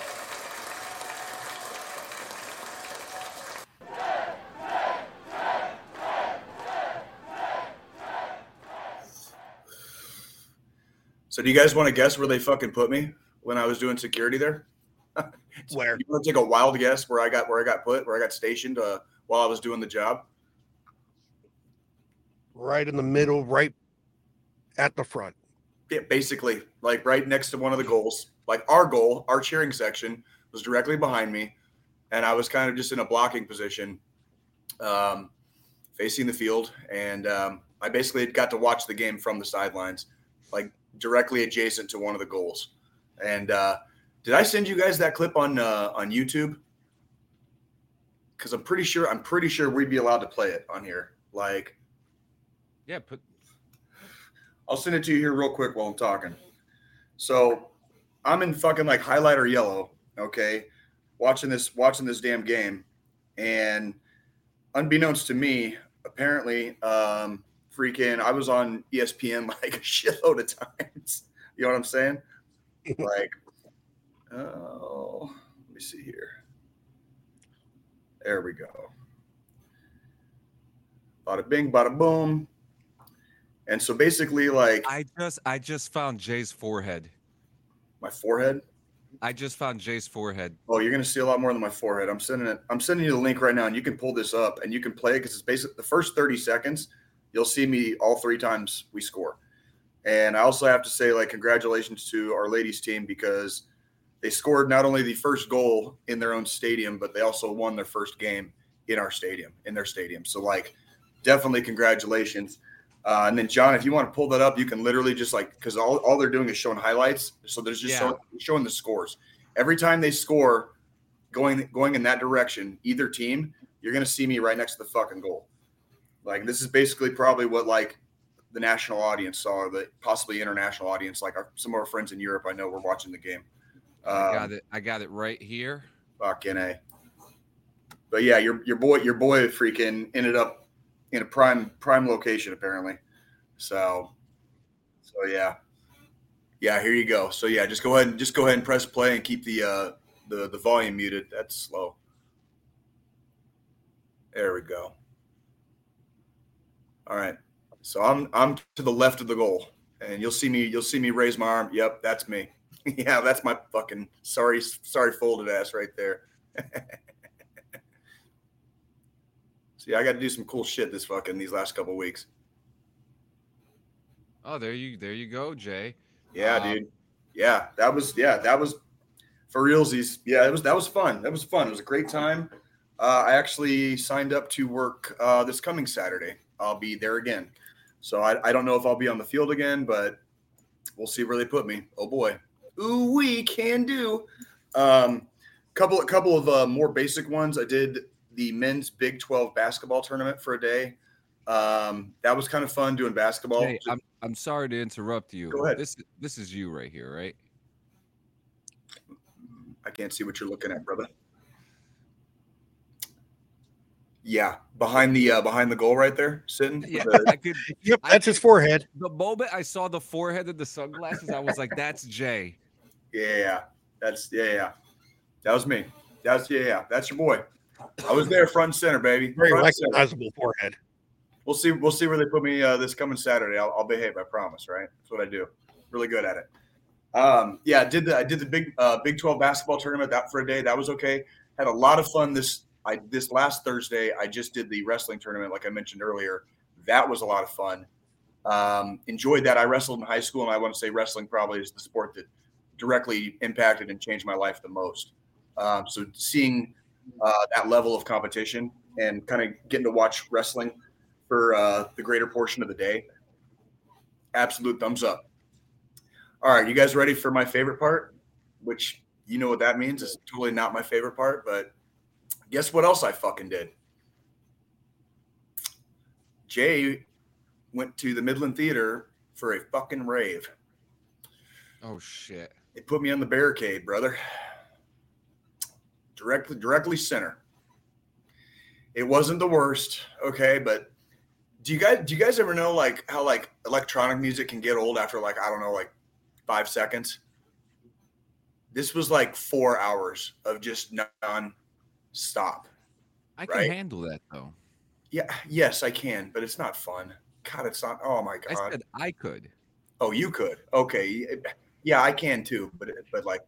So do you guys want to guess where they fucking put me when I was doing security there? Where? You want to take a wild guess where I got where I got put, where I got stationed uh, while I was doing the job? Right in the middle, right at the front. Yeah, basically, like right next to one of the goals. Like our goal, our cheering section was directly behind me, and I was kind of just in a blocking position, um, facing the field, and um, I basically got to watch the game from the sidelines, like directly adjacent to one of the goals. And uh, did I send you guys that clip on uh, on YouTube? Because I'm pretty sure I'm pretty sure we'd be allowed to play it on here. Like, yeah, put. I'll send it to you here real quick while I'm talking. So I'm in fucking like highlighter yellow, okay, watching this watching this damn game, and unbeknownst to me, apparently, um, freaking, I was on E S P N like a shitload of times. You know what I'm saying? Like, oh, let me see here. There we go. Bada bing, bada boom. And so basically, like, I just I just found Jay's forehead. My forehead. I just found Jay's forehead. Oh, you're gonna see a lot more than my forehead. I'm sending it. I'm sending you the link right now, and you can pull this up and you can play it because it's basically the first thirty seconds. You'll see me all three times we score. And I also have to say, like, congratulations to our ladies team because they scored not only the first goal in their own stadium, but they also won their first game in our stadium, in their stadium. So, like, definitely congratulations. Uh, and then, John, if you want to pull that up, you can literally just, like, because all, all they're doing is showing highlights. So there's just Yeah. showing, showing the scores. Every time they score going going in that direction, either team, you're going to see me right next to the fucking goal. Like, this is basically probably what, like, the national audience saw, or the possibly international audience. Like, our, some of our friends in Europe, I know, were watching the game. Um, I got it. I got it right here. Fucking A. But yeah, your your boy your boy freaking ended up in a prime prime location apparently. So so yeah. Yeah, here you go. So yeah, just go ahead and just go ahead and press play and keep the uh the, the volume muted. That's slow. There we go. All right. So I'm I'm to the left of the goal. And you'll see me you'll see me raise my arm. Yep, that's me. Yeah, that's my fucking sorry sorry folded ass right there. See, I got to do some cool shit this fucking these last couple of weeks. Oh, there you there you go, Jay. Yeah, um, dude. Yeah, that was yeah, that was for realsies. Yeah, it was that was fun. That was fun. It was a great time. Uh, I actually signed up to work uh, this coming Saturday. I'll be there again. So I, I don't know if I'll be on the field again, but we'll see where they put me. Oh boy. Ooh, we can do. Um, couple a couple of uh, more basic ones. I did the men's Big twelve basketball tournament for a day. Um, that was kind of fun doing basketball. Jay, I'm I'm sorry to interrupt you. Go ahead. This this is you right here, right? I can't see what you're looking at, brother. Yeah, behind the uh, behind the goal right there, sitting. Yeah, the, I could. Yep, I that's his could- forehead. The moment I saw the forehead and the sunglasses, I was like, "That's Jay." yeah, yeah, that's yeah, yeah. That was me. That's yeah, yeah. That's your boy. I was there, front and center, baby. Very Front and center. recognizable forehead. We'll see. We'll see where they put me uh, this coming Saturday. I'll, I'll behave. I promise. Right? That's what I do. Really good at it. Um, yeah, I did the I did the big uh, Big twelve basketball tournament that for a day. That was okay. Had a lot of fun this I this last Thursday. I just did the wrestling tournament, like I mentioned earlier. That was a lot of fun. Um, enjoyed that. I wrestled in high school, and I want to say wrestling probably is the sport that directly impacted and changed my life the most. Um, so seeing uh, that level of competition and kind of getting to watch wrestling for uh, the greater portion of the day, absolute thumbs up. All right, you guys ready for my favorite part? Which you know what that means. It's totally not my favorite part, but guess what else I fucking did? Jay went to the Midland Theater for a fucking rave. Oh shit! They put me on the barricade, brother. Directly, directly center. It wasn't the worst, okay, but do you guys do you guys ever know like how like electronic music can get old after like I don't know like five seconds? This was like four hours of just non-stop. I can right? handle that though. Yeah, yes, I can, but it's not fun. God, it's not. Oh my I god. said I could. Oh, you could. Okay, yeah, I can too, but but like,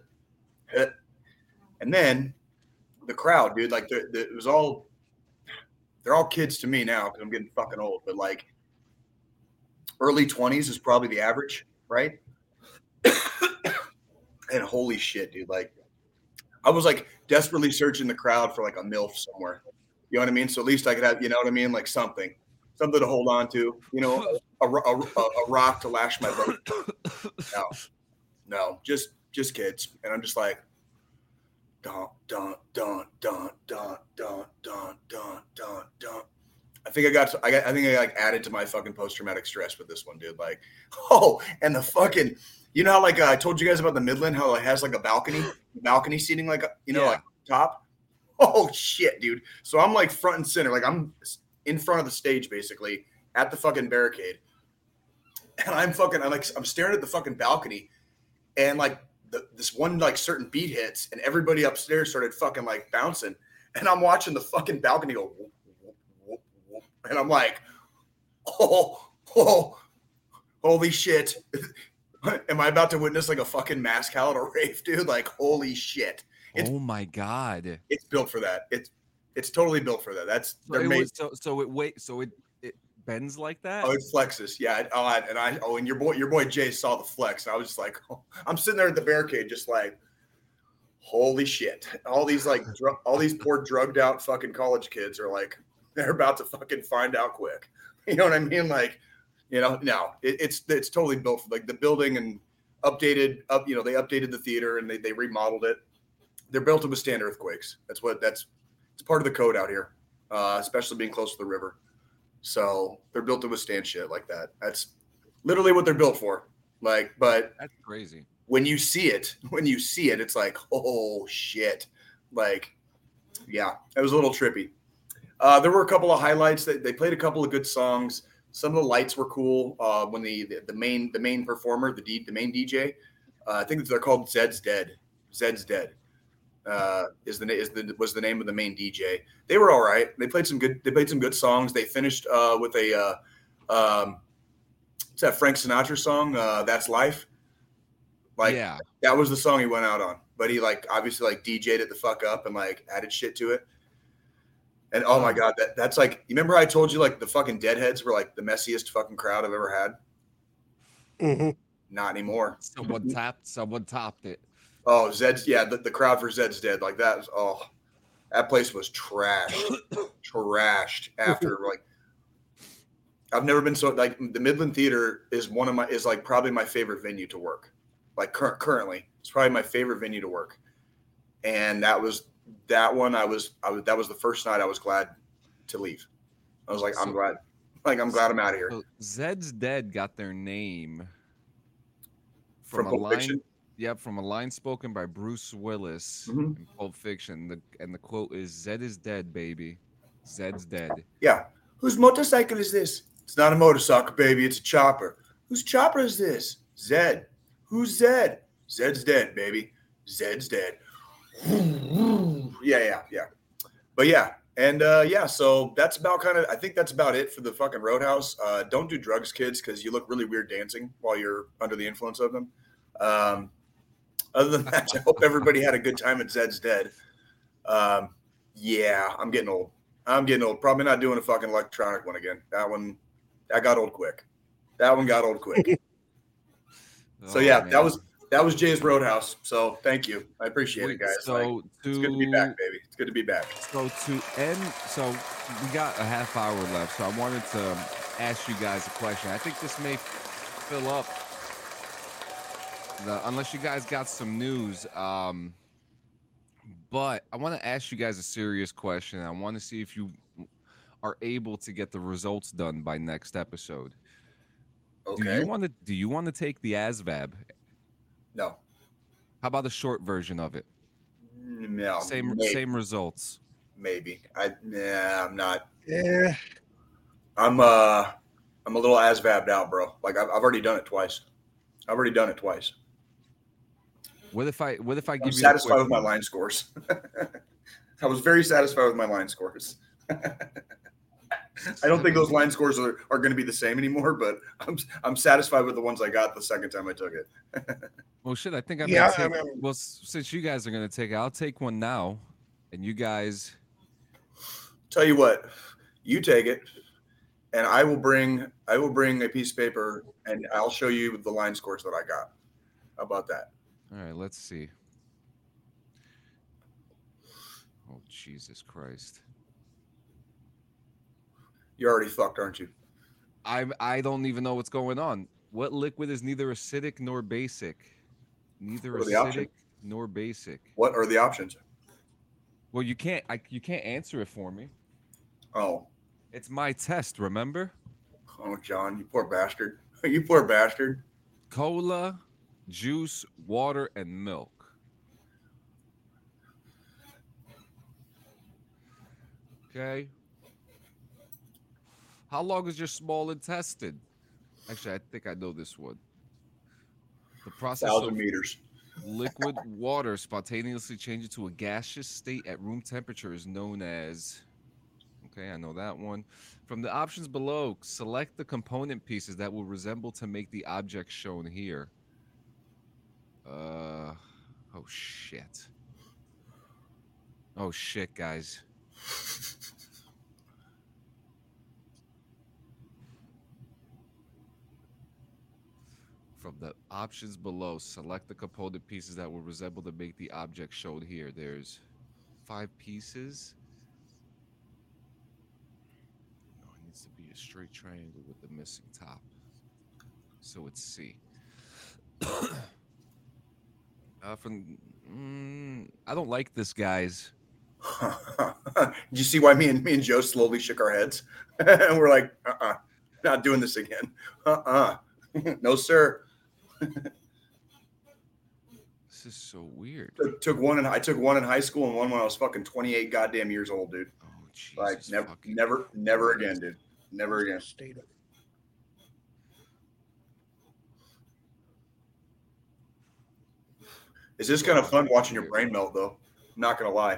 and then the crowd, dude. Like the, the, it was all. They're all kids to me now because I'm getting fucking old. But like, early twenties is probably the average, right? And holy shit, dude! Like, I was like desperately searching the crowd for like a MILF somewhere. You know what I mean? So at least I could have, you know what I mean, like something, something to hold on to. You know, a, a, a, a rock to lash my boat. No, no, just just kids, and I'm just like, dun dun dun dun dun dun dun dun dun dun. I think I got, to, I got, I think I like added to my fucking post traumatic stress with this one, dude. Like, oh, and the fucking, you know how like uh, I told you guys about the Midland, how it has like a balcony, balcony seating, like you know, Yeah. like top. Oh shit, dude. So I'm like front and center, like I'm in front of the stage basically at the fucking barricade, and I'm fucking, I'm like, I'm staring at the fucking balcony, and like the, this one like certain beat hits, and everybody upstairs started fucking like bouncing, and I'm watching the fucking balcony go. And I'm like, oh, oh, holy shit. Am I about to witness like a fucking mass at a rave, dude? Like, holy shit. It's, oh my god! it's built for that. It's it's totally built for that. That's So they're it, made. was, so, so it wait, so it it bends like that. Oh, it flexes. Yeah. it- Oh, I- and I oh, and your boy your boy Jay saw the flex. And I was just like, oh, I'm sitting there at the barricade, just like, holy shit. All these like dr- all these poor drugged out fucking college kids are like, they're about to fucking find out quick. You know what I mean? Like, you know, no, it, it's it's totally built for like the building and updated up. You know, they updated the theater and they they remodeled it. They're built to withstand earthquakes. That's what that's it's part of the code out here, uh, especially being close to the river. So they're built to withstand shit like that. That's literally what they're built for. Like, but That's crazy. when you see it, when you see it, it's like, oh shit. Like, yeah, it was a little trippy. Uh, there were a couple of highlights that they played a couple of good songs. Some of the lights were cool. Uh, when the, the the main the main performer, the D, the main D J, uh, I think they're called Zed's Dead. Zed's Dead uh, is the is the was the name of the main D J. They were all right. They played some good. They played some good songs. They finished uh, with a uh, um, what's that Frank Sinatra song? Uh, That's Life. Like Yeah. that was the song he went out on. But he like obviously like D J'd it the fuck up and like added shit to it. And oh my god, that that's like you remember I told you like the fucking Deadheads were like the messiest fucking crowd I've ever had? Mm-hmm. Not anymore. Someone tapped. Someone topped it. Oh, Zed's yeah, the, the crowd for Zed's Dead. Like that was oh that place was trashed. trashed after like I've never been so like the Midland Theater is one of my is like probably my favorite venue to work. Like cur- currently, it's probably my favorite venue to work. And that was that one I was I was that was the first night I was glad to leave. I was like, So- I'm glad, like I'm glad I'm out of here. So Zed's Dead got their name From from, a Pulp line. Fiction? Yep, from a line spoken by Bruce Willis Mhm. in Pulp Fiction. The, and the quote is, "Zed is dead, baby. Zed's dead." Yeah. Whose motorcycle is this? It's not a motorcycle, baby. It's a chopper. Whose chopper is this? Zed. Who's Zed? Zed's dead, baby. Zed's dead. Yeah, yeah, yeah. But yeah, and uh, yeah, so that's about kind of. I think that's about it for the fucking Roadhouse. Uh, don't do drugs, kids, because you look really weird dancing while you're under the influence of them. Um, other than that, I hope everybody had a good time at Zed's Dead. Um, yeah, I'm getting old. I'm getting old. Probably not doing a fucking electronic one again. That one, that got old quick. That one got old quick. So Oh, yeah, man. that was that was Jay's Roadhouse. So thank you. I appreciate Wait, it, guys. So Like, to it's good to be back, baby. It's good to be back. So to end, so we got a half hour left. So I wanted to ask you guys a question. I think this may fill up the, unless you guys got some news. Um, but I want to ask you guys a serious question. I want to see if you are able to get the results done by next episode. Do Okay. you want to? Do you want to take the A S V A B? No. How about the short version of it? No. Same maybe, same results. Maybe. I. Nah. I'm not. Yeah. I'm. Uh. I'm a little ASVAB'd out, bro. Like I've, I've already done it twice. I've already done it twice. What if I? What if I give I'm you? satisfied the quick with my one? line scores. I was very satisfied with my line scores. I don't think those line scores are, are going to be the same anymore, but I'm I'm satisfied with the ones I got the second time I took it. Well, shit. I think I'm Yeah, gonna take. I mean- well, s- since you guys are gonna take it, I'll take one now, and you guys. Tell you what, you take it, and I will bring I will bring a piece of paper and I'll show you the line scores that I got. How about that? All right. Let's see. Oh Jesus Christ! You're already fucked, aren't you? I I don't even know what's going on. What liquid is neither acidic nor basic? Neither What are the options? acidic nor basic. What are the options? Well, you can't. I, you can't answer it for me. Oh, It's my test. Remember? oh, John, you poor bastard. You poor bastard. Cola, juice, water, and milk. Okay. How long is your small intestine? Actually, I think I know this one. The process Thousand of meters. liquid water spontaneously changes to a gaseous state at room temperature is known as. Okay, I know that one. From the options below, select the component pieces that will resemble to make the object shown here. Uh, oh shit. Oh shit, guys. From the options below, select the component pieces that will resemble to make the object shown here. There's five pieces. Oh, it needs to be a straight triangle with the missing top. So it's C. uh, from, mm, I don't like this, guys. Did you see why me and me and Joe slowly shook our heads? And we're like, uh-uh, not doing this again. Uh-uh. No, sir. This is so weird. Took, took one in I took one in high school and one when I was fucking twenty-eight goddamn years old, dude. Oh, Jesus. Like never, fucking never, never again, dude. Never again. State of- It's just kind of fun watching your brain melt, though. I'm not gonna lie.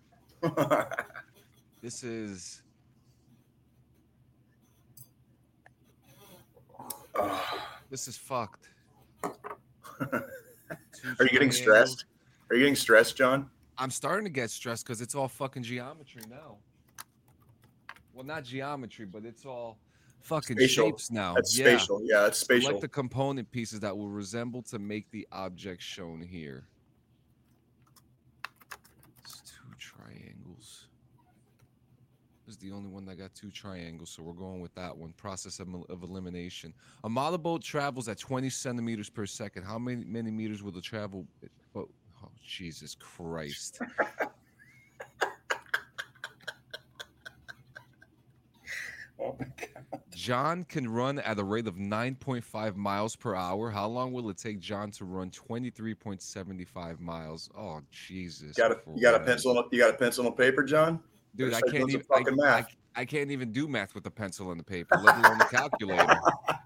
This is. This is fucked. Two Are you getting triangles. stressed? Are you getting stressed, John? I'm starting to get stressed because it's all fucking geometry now. Well, not geometry, but it's all fucking Spatial. shapes now. That's yeah. spatial. Yeah, it's spatial. Select the component pieces that will resemble to make the object shown here. It's two triangles. This is the only one that got two triangles, so we're going with that one. Process of, of elimination. A model boat travels at twenty centimeters per second. How many many meters will the travel? Oh, oh Jesus Christ! Oh my God. John can run at a rate of nine point five miles per hour. How long will it take John to run twenty-three point seven five miles? Oh, Jesus. Got a, you got a pencil? And a, you got a pencil and a paper, John? Dude, I Start can't doing even. some I, fucking math. I, I can't even do math with a pencil and the paper, let alone the calculator.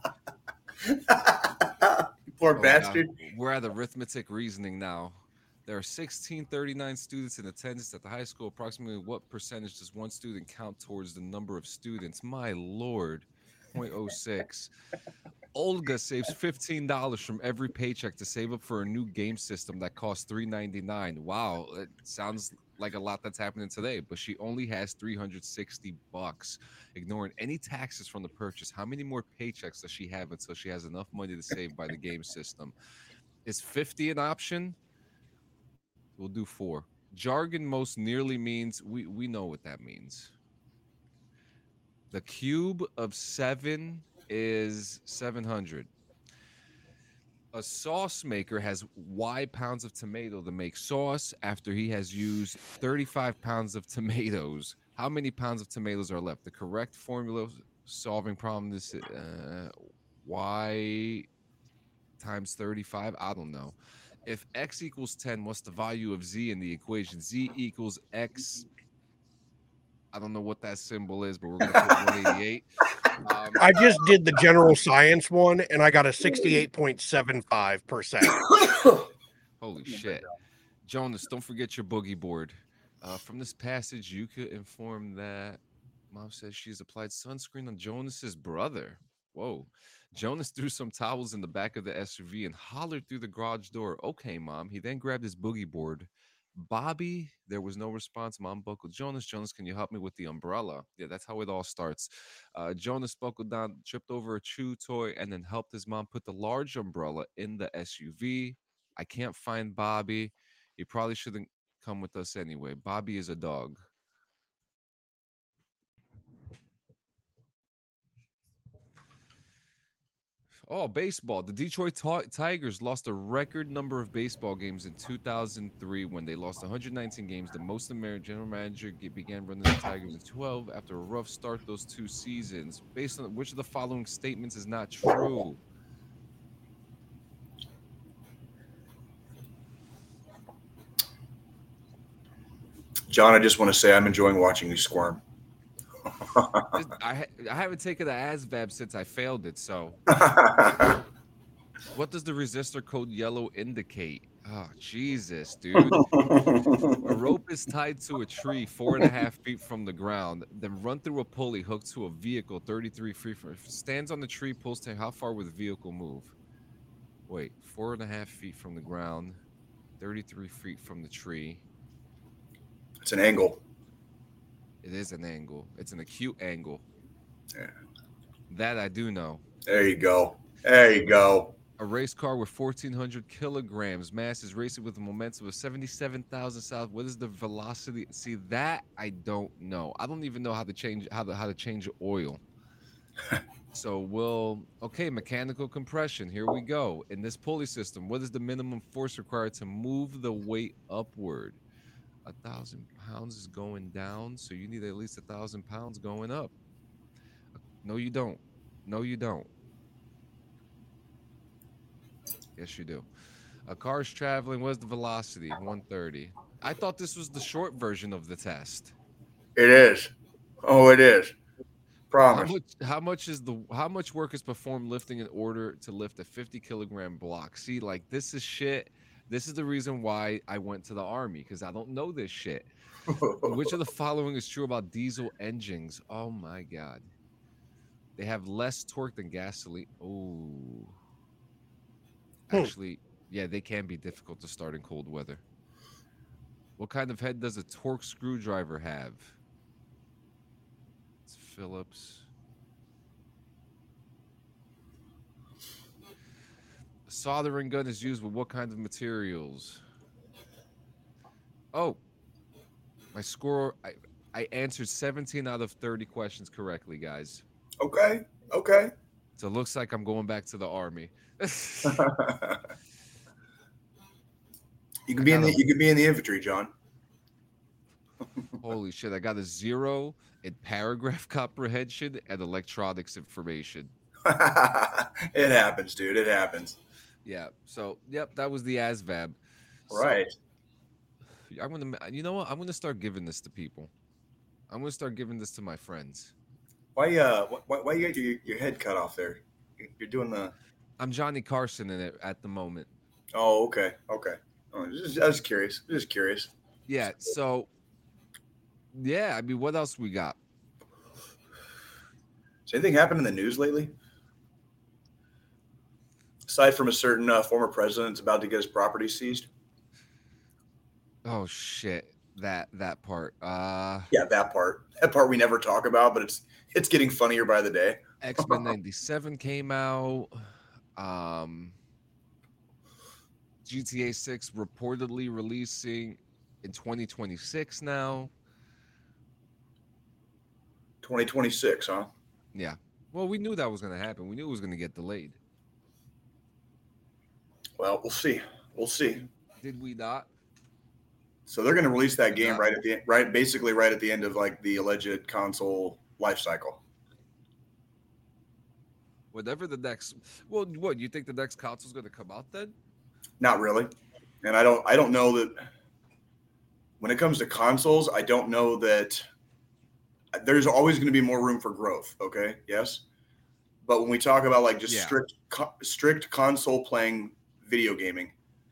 Poor Oh, bastard. God. We're at arithmetic reasoning now. There are one thousand six hundred thirty-nine students in attendance at the high school. Approximately what percentage does one student count towards the number of students? My Lord, zero point zero six. Olga saves fifteen dollars from every paycheck to save up for a new game system that costs three ninety-nine. Wow, it sounds like a lot that's happening today, but she only has three hundred sixty bucks. Ignoring any taxes from the purchase, how many more paychecks does she have until she has enough money to save by the game system? Is fifty an option? We'll do four. Jargon most nearly means, we, we know what that means. The cube of seven is seven hundred. A sauce maker has Y pounds of tomato to make sauce after he has used thirty-five pounds of tomatoes. How many pounds of tomatoes are left? The correct formula solving problem is uh, Y times thirty-five. I don't know. If X equals ten, what's the value of Z in the equation? Z equals X. I don't know what that symbol is, but we're going to put one eighty-eight. Um, I just did the general science one, and I got a sixty-eight point seven five percent. Holy shit. Jonas, don't forget your boogie board. Uh, from this passage, you could inform that Mom says she's applied sunscreen on Jonas's brother. Whoa. Jonas threw some towels in the back of the S U V and hollered through the garage door. Okay, Mom. He then grabbed his boogie board. Bobby, there was no response. Mom buckled Jonas. Jonas, can you help me with the umbrella? Yeah, that's how it all starts. Uh, Jonas buckled down, tripped over a chew toy, and then helped his mom put the large umbrella in the S U V. I can't find Bobby. He probably shouldn't come with us anyway. Bobby is a dog. Oh, baseball. The Detroit Ti- Tigers lost a record number of baseball games in two thousand three when they lost one hundred nineteen games. The most American general manager get, began running the Tigers in twelve after a rough start those two seasons. Based on which of the following statements is not true? John, I just want to say I'm enjoying watching you squirm. Just- I ha- I haven't taken the A S V A B since I failed it. So, what does the resistor code yellow indicate? Oh, Jesus, dude. A rope is tied to a tree four and a half feet from the ground, then run through a pulley hooked to a vehicle thirty-three feet from. If it stands on the tree, pulls to how far would the vehicle move? Wait, four and a half feet from the ground, thirty-three feet from the tree. It's an angle. It is an angle. It's an acute angle. Yeah. That I do know. There you go. There you go. A race car with fourteen hundred kilograms mass is racing with a momentum of seventy-seven thousand south. What is the velocity? See, that I don't know. I don't even know how to change how to how to change oil. So we'll okay, mechanical compression. Here we go. In this pulley system, what is the minimum force required to move the weight upward? A thousand pounds is going down, so you need at least a thousand pounds going up. No, you don't. No, you don't. Yes, you do. A car is traveling. What's the velocity? one thirty. I thought this was the short version of the test. It is. Oh, it is. Promise. How much, how much is the how much work is performed lifting in order to lift a fifty kilogram block? See, like this is shit. This is the reason why I went to the Army, because I don't know this shit. Which of the following is true about diesel engines? Oh my God. They have less torque than gasoline. Oh. Actually, yeah, they can be difficult to start in cold weather. What kind of head does a torque screwdriver have? It's Phillips. A soldering gun is used with what kind of materials? Oh, my score, I, I answered seventeen out of thirty questions correctly, guys. Okay. Okay. So it looks like I'm going back to the Army. You could be in the you could be in the infantry, John. Holy shit! I got a zero in paragraph comprehension and electronics information. It happens, dude. It happens. Yeah. So, yep, that was the A S V A B. Right. So, I'm gonna. You know what? I'm gonna start giving this to people. I'm gonna start giving this to my friends. Why? Uh. Why? Why you got your, your head cut off there? You're doing the. I'm Johnny Carson in it at the moment. Oh, okay. Okay. Oh, just, I was curious. Just curious. Yeah. So. Yeah. I mean, what else we got? Has anything happened in the news lately? Aside from a certain uh, former president about to get his property seized. Oh shit. That that part. Uh Yeah, that part. That part we never talk about, but it's it's getting funnier by the day. X-Men ninety-seven came out. Um G T A six reportedly releasing in twenty twenty-six now. twenty twenty-six, huh? Yeah. Well, we knew that was going to happen. We knew it was going to get delayed. Well, we'll see. We'll see. Did we not? So they're going to release that game Not. right at the right, basically right at the end of like the alleged console life cycle. Whatever the next. Well, what you think the next console is going to come out then? Not really, and I don't. I don't know that. When it comes to consoles, I don't know that. There's always going to be more room for growth. Okay, yes, but when we talk about like just Yeah. strict co- strict console playing video gaming,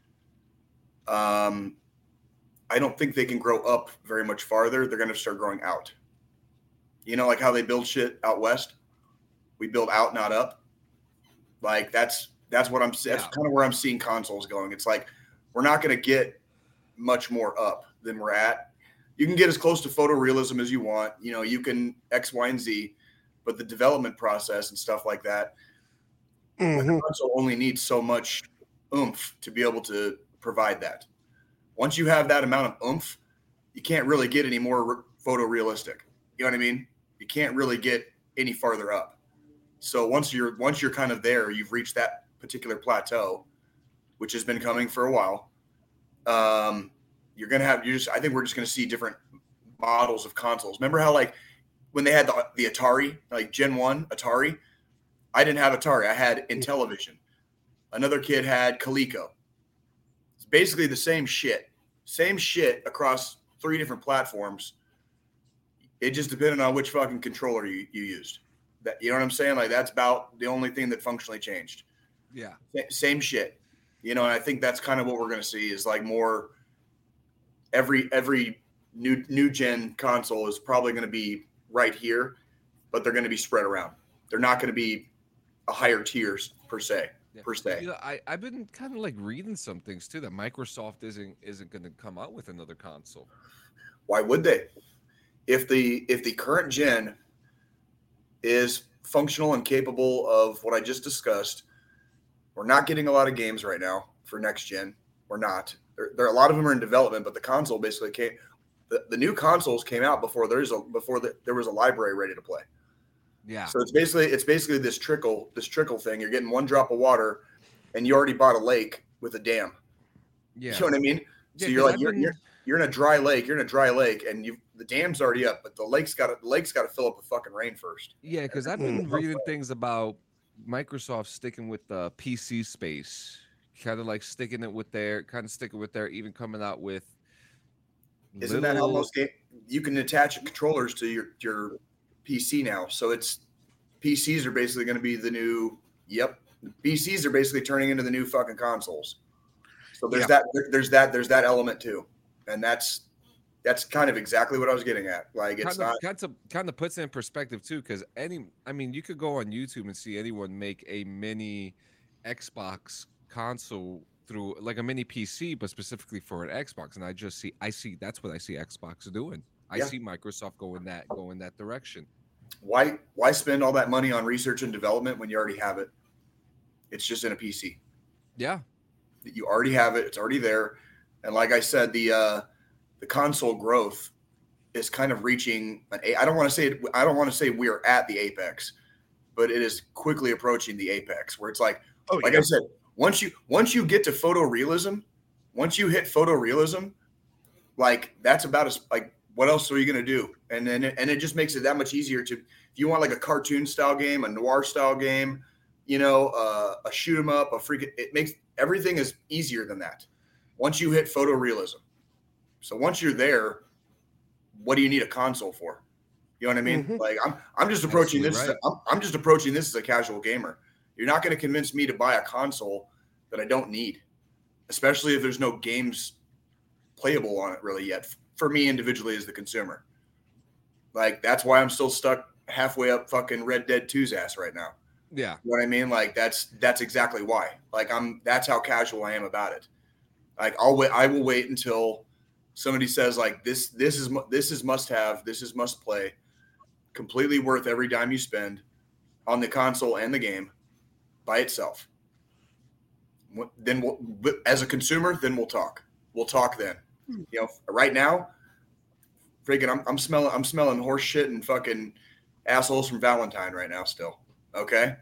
um, I don't think they can grow up very much farther. They're going to start growing out. You know, like how they build shit out west. We build out, not up. Like that's that's what I'm. That's Yeah. kind of where I'm seeing consoles going. It's like we're not going to get much more up than we're at. You can get as close to photorealism as you want. You know, you can X, Y, and Z, but the development process and stuff like that, Mhm. the console only needs so much oomph to be able to provide that. Once you have that amount of oomph, you can't really get any more re- photorealistic. You know what I mean? You can't really get any farther up. So once you're once you're kind of there, you've reached that particular plateau, which has been coming for a while. Um, you're gonna have you just. I think we're just gonna see different models of consoles. Remember how like when they had the, the Atari, like Gen One Atari? I didn't have Atari. I had Intellivision. Another kid had Coleco. It's basically the same shit. Same shit across three different platforms. It just depended on which fucking controller you, you used. That you know what I'm saying? Like that's about the only thing that functionally changed. Yeah. Sa- Same shit. You know, and I think that's kind of what we're gonna see is like more every every new new gen console is probably gonna be right here, but they're gonna be spread around. They're not gonna be a higher tiers per se. Yeah. Per se. You know, I I've been kind of like reading some things too that Microsoft isn't isn't going to come out with another console. Why would they? If the if the current gen is functional and capable of what I just discussed, we're not getting a lot of games right now for next gen. We're not. There, there a lot of them are in development, but the console basically came. The, the new consoles came out before there's a before the, there was a library ready to play. Yeah. So it's basically it's basically this trickle this trickle thing. You're getting one drop of water, and you already bought a lake with a dam. Yeah. You know what I mean? So Yeah, you're 'cause like I've you're, been- you're you're in a dry lake. You're in a dry lake, and you the dam's already up, but the lake's got to the lake's got to fill up with fucking rain first. Yeah, because I've been Mm. reading things about Microsoft sticking with the P C space, kind of like sticking it with their, kind of sticking with their, even coming out with. Isn't that how little- most game you can attach controllers to your your P C now? So it's P Cs are basically going to be the new. Yep, P Cs are basically turning into the new fucking consoles. So there's Yeah. that. there- There's that. There's that element too, and that's that's kind of exactly what I was getting at. Like it's kind not. of, kind of kind of puts it in perspective too, because any, I mean, you could go on YouTube and see anyone make a mini Xbox console through like a mini P C, but specifically for an Xbox, and I just see, I see that's what I see Xbox doing. I Yeah. see Microsoft going that going that direction. Why why spend all that money on research and development when you already have it? It's just in a P C. Yeah, You already have it. It's already there. And like I said, the uh, the console growth is kind of reaching an. a- I don't want to say I don't want to say we are at the apex, but it is quickly approaching the apex. Where it's like, Oh, like yeah. I said, once you once you get to photorealism, once you hit photorealism, like that's about as like what else are you going to do? And then, and it just makes it that much easier to, if you want like a cartoon style game, a noir style game, you know, uh, a shoot 'em up, a freaking, it makes everything is easier than that. Once you hit photorealism. So once you're there, what do you need a console for? You know what I mean? Mm-hmm. Like I'm, I'm just approaching Absolutely this. Right. I'm, I'm just approaching this as a casual gamer. You're not going to convince me to buy a console that I don't need, especially if there's no games playable on it really yet. For me individually as the consumer, like that's why I'm still stuck halfway up fucking Red Dead two's ass right now. Yeah, you know what I mean? Like that's that's exactly why. Like I'm that's how casual I am about it. Like I'll wait. I will wait until somebody says like this. This is this is must have. This is must play. Completely worth every dime you spend on the console and the game by itself. Then we'll, as a consumer, then we'll talk. We'll talk then. You know, right now, freaking, I'm, I'm smelling, I'm smelling horse shit and fucking assholes from Valentine right now. Still, okay.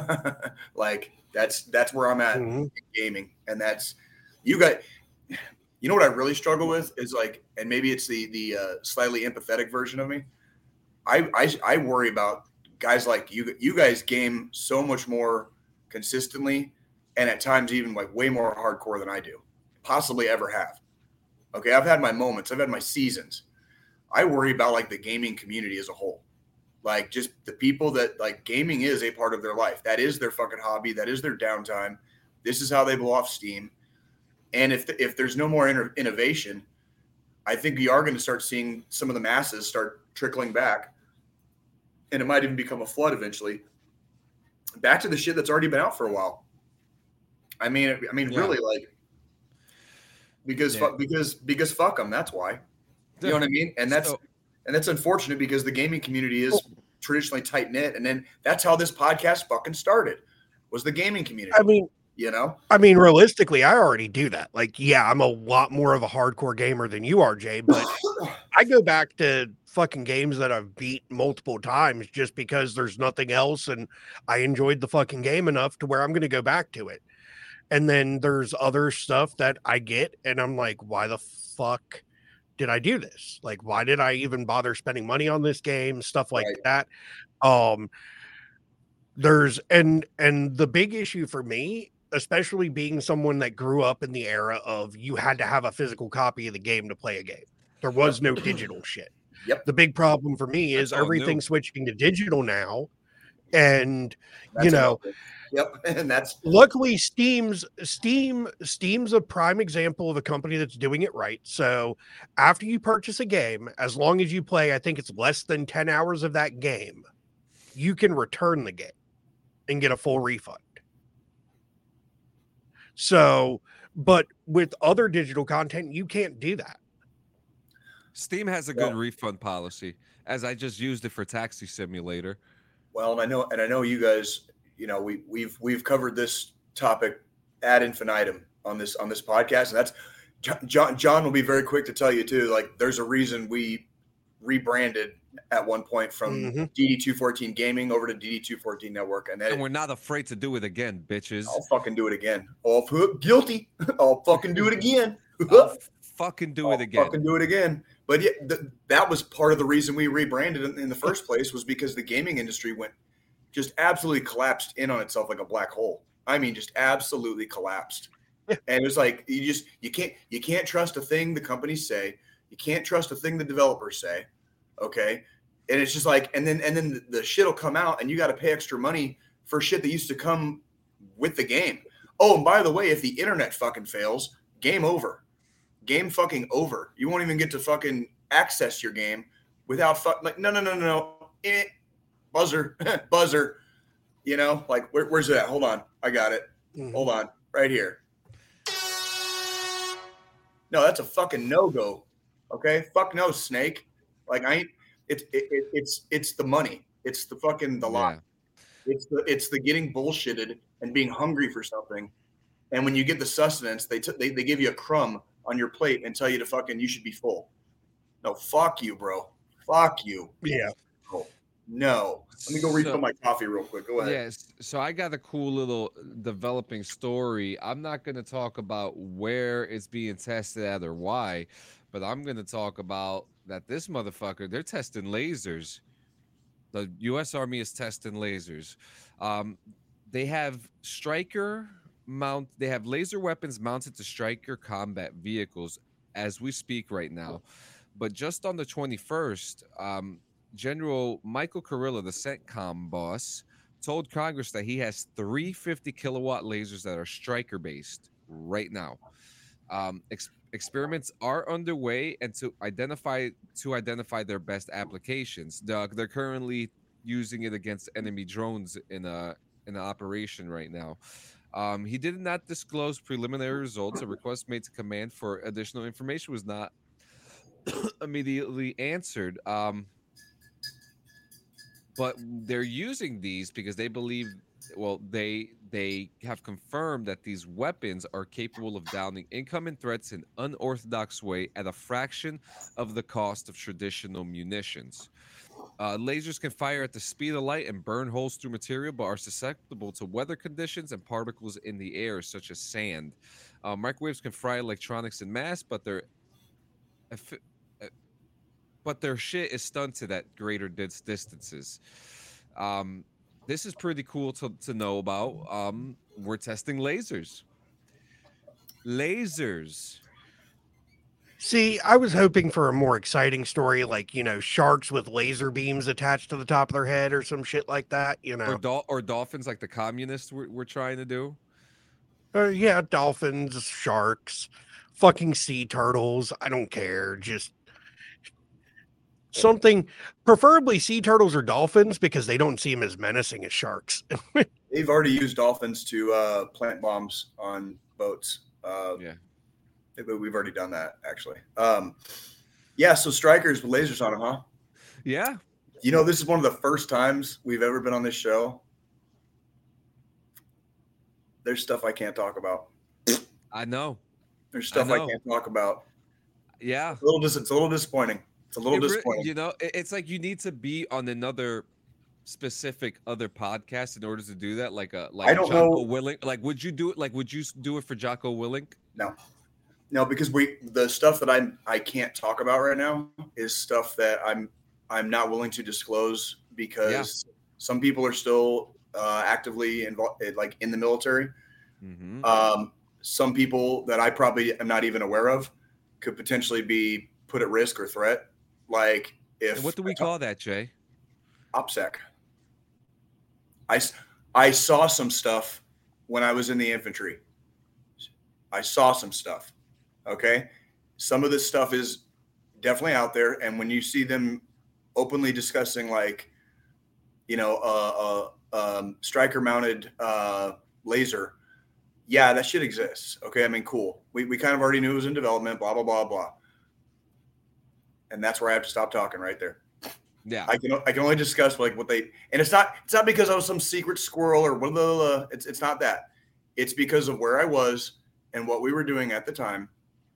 Like that's that's where I'm at mm-hmm. in gaming, and that's you got. You know what I really struggle with is like, and maybe it's the the uh, slightly empathetic version of me. I, I I worry about guys like you. You guys game so much more consistently, and at times even like way more hardcore than I do, possibly ever have. Okay, I've had my moments. I've had my seasons. I worry about like the gaming community as a whole. Like just the people that like gaming is a part of their life. That is their fucking hobby. That is their downtime. This is how they blow off steam. And if the, if there's no more inter- innovation, I think we are going to start seeing some of the masses start trickling back. And it might even become a flood eventually. Back to the shit that's already been out for a while. I mean, I mean, yeah. really like, Because yeah. fuck, because because fuck them. That's why. You know what I mean? And that's so, and that's unfortunate because the gaming community is oh. traditionally tight knit, and then that's how this podcast fucking started. Was the gaming community? I mean, you know. I mean, realistically, I already do that. Like, yeah, I'm a lot more of a hardcore gamer than you are, Jay. But I go back to fucking games that I've beat multiple times just because there's nothing else, and I enjoyed the fucking game enough to where I'm going to go back to it. And then there's other stuff that I get and I'm like, why the fuck did I do this? Like, why did I even bother spending money on this game? Stuff like right. that. Um, there's, and, and the big issue for me, especially being someone that grew up in the era of you had to have a physical copy of the game to play a game. There was no digital shit. Yep. The big problem for me is everything switching to digital now. And, That's you know, enough. Yep, and that's luckily Steam's Steam Steam's a prime example of a company that's doing it right. So after you purchase a game, as long as you play, I think it's less than ten hours of that game, you can return the game and get a full refund. So, but with other digital content, you can't do that. Steam has a good yeah. refund policy, as I just used it for Taxi Simulator. Well, and I know, and I know you guys. You know, we we've we've covered this topic ad infinitum on this on this podcast, and that's John. John will be very quick to tell you too. Like, there's a reason we rebranded at one point from mm-hmm. D D two fourteen Gaming over to D D two fourteen Network, and, that, and we're not afraid to do it again, bitches. I'll fucking do it again. Oh, guilty. I'll fucking do it again. I'll fucking do I'll it again. Fucking do it again. But yeah, th- that was part of the reason we rebranded in, in the first place was because the gaming industry went. Just absolutely collapsed in on itself like a black hole. I mean, just absolutely collapsed. And it was like, you just, you can't, you can't trust a thing the companies say. You can't trust a thing the developers say. Okay. And it's just like, and then, and then the, the shit will come out and you got to pay extra money for shit that used to come with the game. Oh, and by the way, if the internet fucking fails, game over. Game fucking over. You won't even get to fucking access your game without fuck, like, no, no, no, no, no. Eh. Buzzer, buzzer, you know, like where, where's it at? Hold on. I got it. Mm-hmm. Hold on. Right here. No, that's a fucking no-go. Okay. Fuck no, Snake. Like I ain't, it's, it, it, it's, it's the money. It's the fucking, the lie. Yeah. It's the, it's the getting bullshitted and being hungry for something. And when you get the sustenance, they, t- they, they give you a crumb on your plate and tell you to fucking, you should be full. No, fuck you, bro. Fuck you. Yeah. Oh. No. Let me go refill so, my coffee real quick. Go ahead. Yes. So I got a cool little developing story. I'm not going to talk about where it's being tested at or why, but I'm going to talk about that this motherfucker, they're testing lasers. The U S Army is testing lasers. Um, they have Stryker mount. They have laser weapons mounted to Stryker combat vehicles as we speak right now. But just on the twenty-first, um, General Michael Kurilla, the CENTCOM boss, told Congress that he has three fifty kilowatt lasers that are Stryker based right now. Um, ex- experiments are underway and to identify to identify their best applications. Doug, they're currently using it against enemy drones in a in an operation right now. Um, he did not disclose preliminary results. A request made to command for additional information was not immediately answered. Um, but they're using these because they believe, well, they they have confirmed that these weapons are capable of downing incoming threats in unorthodox way at a fraction of the cost of traditional munitions. Uh, lasers can fire at the speed of light and burn holes through material, but are susceptible to weather conditions and particles in the air, such as sand. Uh, microwaves can fry electronics in mass, but they're effi- uh, but their shit is stunted at greater dis- distances. Um, this is pretty cool to, to know about. Um, we're testing lasers. Lasers. See, I was hoping for a more exciting story, like, you know, sharks with laser beams attached to the top of their head or some shit like that, you Or, know. dol- or dolphins like the communists were, were trying to do. Uh, yeah, dolphins, sharks, fucking sea turtles. I don't care. Just something, preferably sea turtles or dolphins, because they don't seem as menacing as sharks. They've already used dolphins to uh, plant bombs on boats. Uh, Yeah. We've already done that, actually. Um, yeah, so strikers with lasers on them, huh? Yeah. You know, this is one of the first times we've ever been on this show. There's stuff I can't talk about. I know. There's stuff I I, know. can't talk about. Yeah. It's a little, dis- it's a little disappointing. It's a little It re- disappointing. you know, it- it's like you need to be on another specific other podcast in order to do that. Like a like I don't Jocko know. Willink. Like, would you do it? Like, would you do it for Jocko Willink? No, no, because we the stuff that I'm I can't talk about right now is stuff that I'm I'm not willing to disclose because yeah. some people are still uh, actively involved, like in the military. Mm-hmm. Um, some people that I probably am not even aware of could potentially be put at risk or threat. Like if and what do we talk, call that, Jay? OPSEC. I I saw some stuff when I was in the infantry. I saw some stuff. Okay. Some of this stuff is definitely out there. And when you see them openly discussing, like, you know, uh, uh, um, Stryker mounted uh, laser, yeah, that shit exists. Okay. I mean, cool. We, we kind of already knew it was in development, blah, blah, blah, blah. And that's where I have to stop talking right there. Yeah. I can, I can only discuss like what they, and it's not, it's not because I was some secret squirrel or blah, blah, blah. It's, it's not that. It's because of where I was and what we were doing at the time.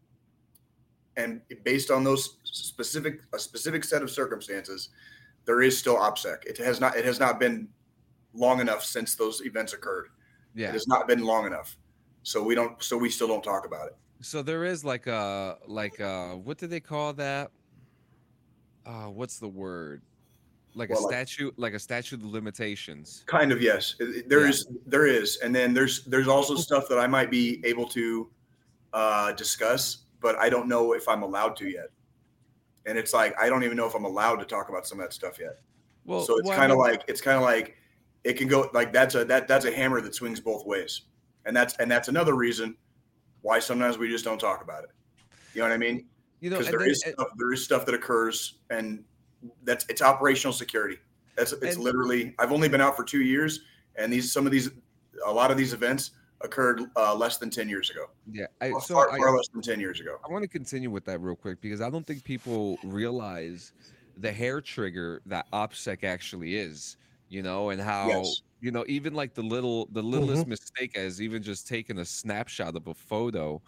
And based on those specific, a specific set of circumstances, there is still OPSEC. It has not, it has not been long enough since those events occurred. Yeah. It has not been long enough. So we don't, so we still don't talk about it. So there is like a, like a, what do they call that? Uh, what's the word? Like well, a statute, like, like a statute of limitations. Kind of, yes. There yeah. is, there is. And then there's, there's also stuff that I might be able to uh, discuss, but I don't know if I'm allowed to yet. And it's like, I don't even know if I'm allowed to talk about some of that stuff yet. Well, so it's well, kind of I mean, like, it's kind of like, it can go like, that's a, that that's a hammer that swings both ways. And that's, and that's another reason why sometimes we just don't talk about it. You know what I mean? You know, because there then, is stuff, there is stuff that occurs, and that's, it's operational security. That's, it's and, literally, I've only been out for two years and these, some of these, a lot of these events occurred uh, less than ten years ago. Yeah. I, so far, I, far less than ten years ago. I want to continue with that real quick because I don't think people realize the hair trigger that OPSEC actually is, you know, and how, yes. you know, even like the little, the littlest mm-hmm. mistake as even just taking a snapshot of a photo.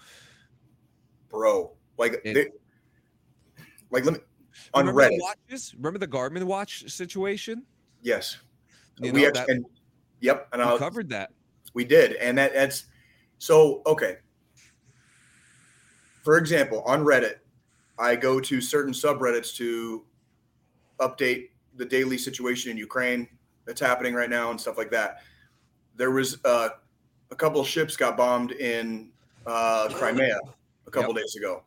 Bro, like, it, they, like, let me, on remember Reddit. The watches? Remember the Garmin watch situation? Yes. You we know, actually, that, and, yep. And I covered that. We did. And that, that's so, okay. For example, on Reddit, I go to certain subreddits to update the daily situation in Ukraine that's happening right now and stuff like that. There was uh, a couple of ships got bombed in uh, Crimea a couple yep. days ago.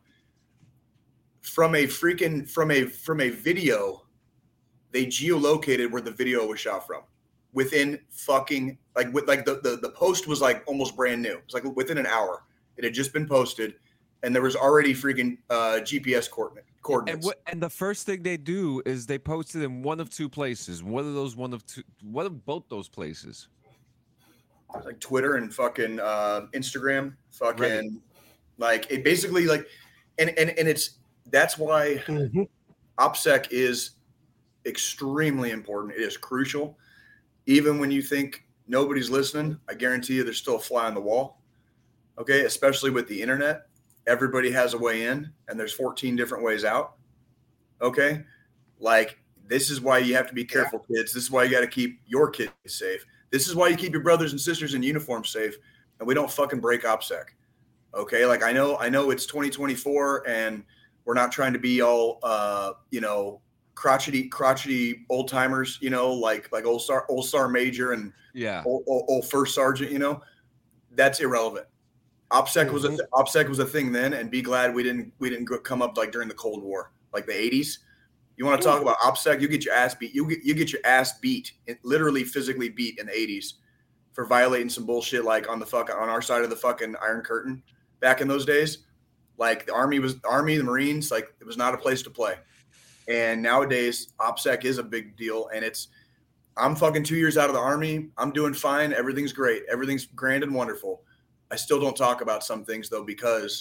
From a freaking from a from a video, they geolocated where the video was shot from. Within fucking like with like the, the the post was like almost brand new. It's like within an hour. It had just been posted, and there was already freaking uh, G P S coordinate, coordinates. And what? And the first thing they do is they post it in one of two places. What are those? One of two? What of both those places? It's like Twitter and fucking uh, Instagram. Fucking Reddit. Like it basically like, and and and it's that's why Mm-hmm. OPSEC is extremely important. It is crucial. Even when you think nobody's listening, I guarantee you there's still a fly on the wall. Okay, especially with the internet. Everybody has a way in, and there's fourteen different ways out. Okay, like this is why you have to be careful, kids. This is why you got to keep your kids safe. This is why you keep your brothers and sisters in uniform safe, and we don't fucking break OPSEC. Okay, like I know, I know it's twenty twenty-four, and we're not trying to be all, uh, you know, crotchety, crotchety old timers, you know, like like old star, old star major, and yeah, old, old, old first sergeant. You know, that's irrelevant. OPSEC mm-hmm. was a th- OPSEC was a thing then, and be glad we didn't we didn't come up like during the Cold War, like the eighties. You want to talk about OPSEC? You get your ass beat. You get you get your ass beat, literally physically beat in the eighties for violating some bullshit like on the fuck on our side of the fucking Iron Curtain back in those days. Like the Army was Army, the Marines, like it was not a place to play. And nowadays, OPSEC is a big deal, and it's. I'm fucking two years out of the Army. I'm doing fine. Everything's great. Everything's grand and wonderful. I still don't talk about some things though, because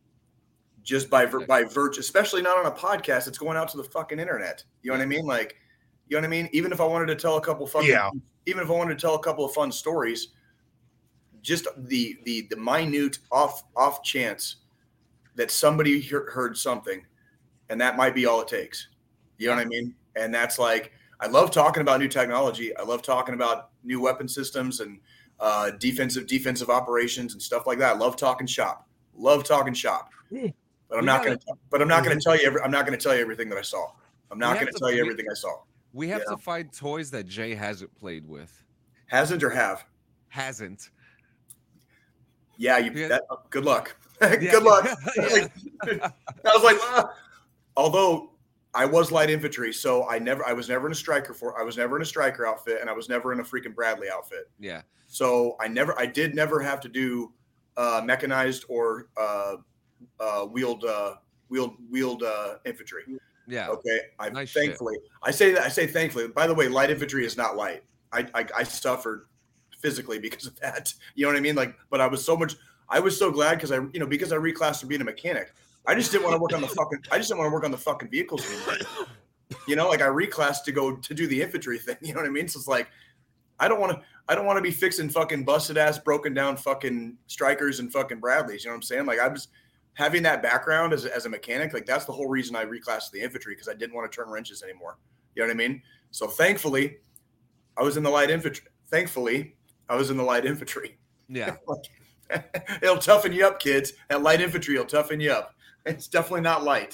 just by by virtue, especially not on a podcast, it's going out to the fucking internet. You know what I mean? Like, you know what I mean? Even if I wanted to tell a couple fucking, yeah. even if I wanted to tell a couple of fun stories, just the the the minute off off chance that somebody he- heard something, and that might be all it takes. You know what I mean? And that's like, I love talking about new technology. I love talking about new weapon systems and uh, defensive defensive operations and stuff like that. I love talking shop. Love talking shop. But I'm we not going to. But I'm not going to tell you. Every, I'm not going to tell you everything that I saw. I'm not going to tell you we, everything I saw. We have you know? to find toys that Jay hasn't played with. Hasn't or have? Hasn't. Yeah. You. Yeah. That, good luck. Good luck. Like, I was like, ah. Although I was light infantry, so I never. I was never in a striker for. I was never in a striker outfit, and I was never in a freaking Bradley outfit. Yeah. So I never. I did never have to do uh, mechanized or. Uh, Uh, wheeled, uh, wheeled, wheeled uh, infantry. Yeah. Okay. I nice thankfully, shit. I say that. I say thankfully. By the way, light infantry is not light. I, I, I suffered physically because of that. You know what I mean? Like, but I was so much. I was so glad because I, you know, because I reclassed to being a mechanic. I just didn't want to work on the fucking. I just didn't want to work on the fucking vehicles anymore. You know, like I reclassed to go to do the infantry thing. You know what I mean? So it's like, I don't want to. I don't want to be fixing fucking busted ass, broken down fucking strikers and fucking Bradleys. You know what I'm saying? Like I was. Having that background as, as a mechanic, like that's the whole reason I reclassed to the infantry, because I didn't want to turn wrenches anymore. You know what I mean? So thankfully, I was in the light infantry. Thankfully, I was in the light infantry. Yeah. It'll toughen you up, kids. That light infantry will toughen you up. It's definitely not light.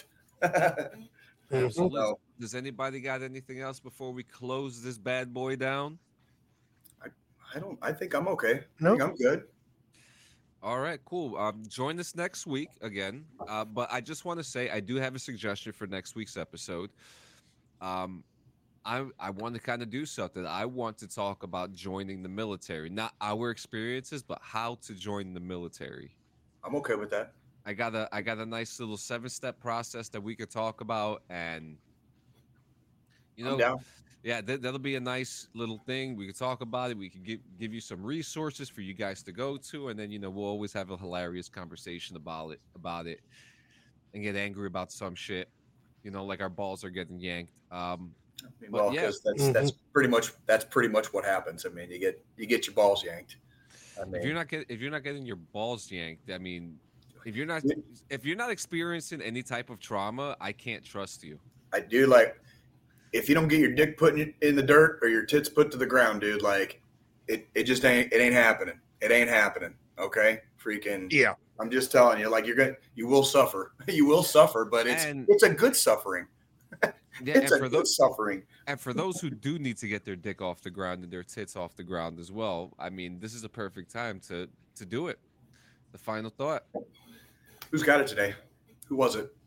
So does, does anybody got anything else before we close this bad boy down? I, I don't. I think I'm okay. No, I think I'm good. All right, cool. Um, join us next week again. Uh, but I just want to say I do have a suggestion for next week's episode. Um, I I want to kind of do something. I want to talk about joining the military, not our experiences, but how to join the military. I'm okay with that. I got a I got a nice little seven step process that we could talk about, and you know. I'm down. Yeah, that, that'll be a nice little thing. We can talk about it. We can give give you some resources for you guys to go to, and then you know we'll always have a hilarious conversation about it about it, and get angry about some shit. You know, like our balls are getting yanked. Um, I mean, well, because yeah. that's mm-hmm. that's pretty much that's pretty much what happens. I mean, you get you get your balls yanked. I mean, if you're not get, if you're not getting your balls yanked, I mean, if you're not if you're not experiencing any type of trauma, I can't trust you. I do like. If you don't get your dick put in, in the dirt or your tits put to the ground, dude, like it, it just ain't, it ain't happening. It ain't happening. Okay. freaking Yeah. I'm just telling you, like you're gonna, you will suffer, you will suffer, but it's And- it's a good suffering. Yeah, It's and a for good those suffering. and for those who do need to get their dick off the ground and their tits off the ground as well, I mean, this is a perfect time to to do it. The final thought. Who's got it today? Who was it?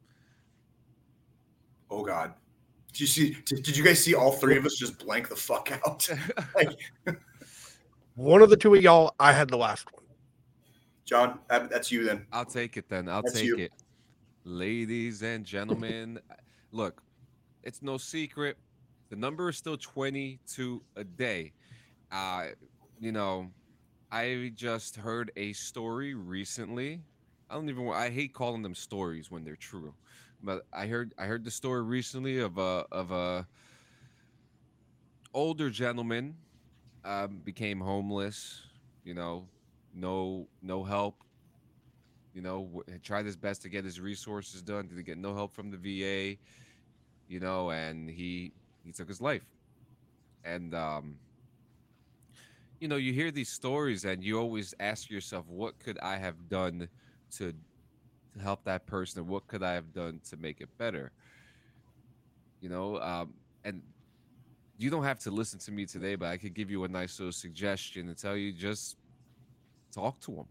Oh God. Did you see? Did, did you guys see all three of us just blank the fuck out? Like, One of the two of y'all, I had the last one. John, that, that's you then. I'll take it then. I'll That's take you. it. Ladies and gentlemen, look, it's no secret. The number is still twenty-two a day. Uh, you know, I just heard a story recently. I don't even I hate calling them stories when they're true. But I heard I heard the story recently of a of a older gentleman um, became homeless, you know, no no help. You know, w- tried his best to get his resources done. Didn't get no help from the V A. You know, and he he took his life. And um, you know, you hear these stories, and you always ask yourself, what could I have done to to help that person? What could I have done to make it better? You know, um, and you don't have to listen to me today, but I could give you a nice little suggestion and tell you just talk to him.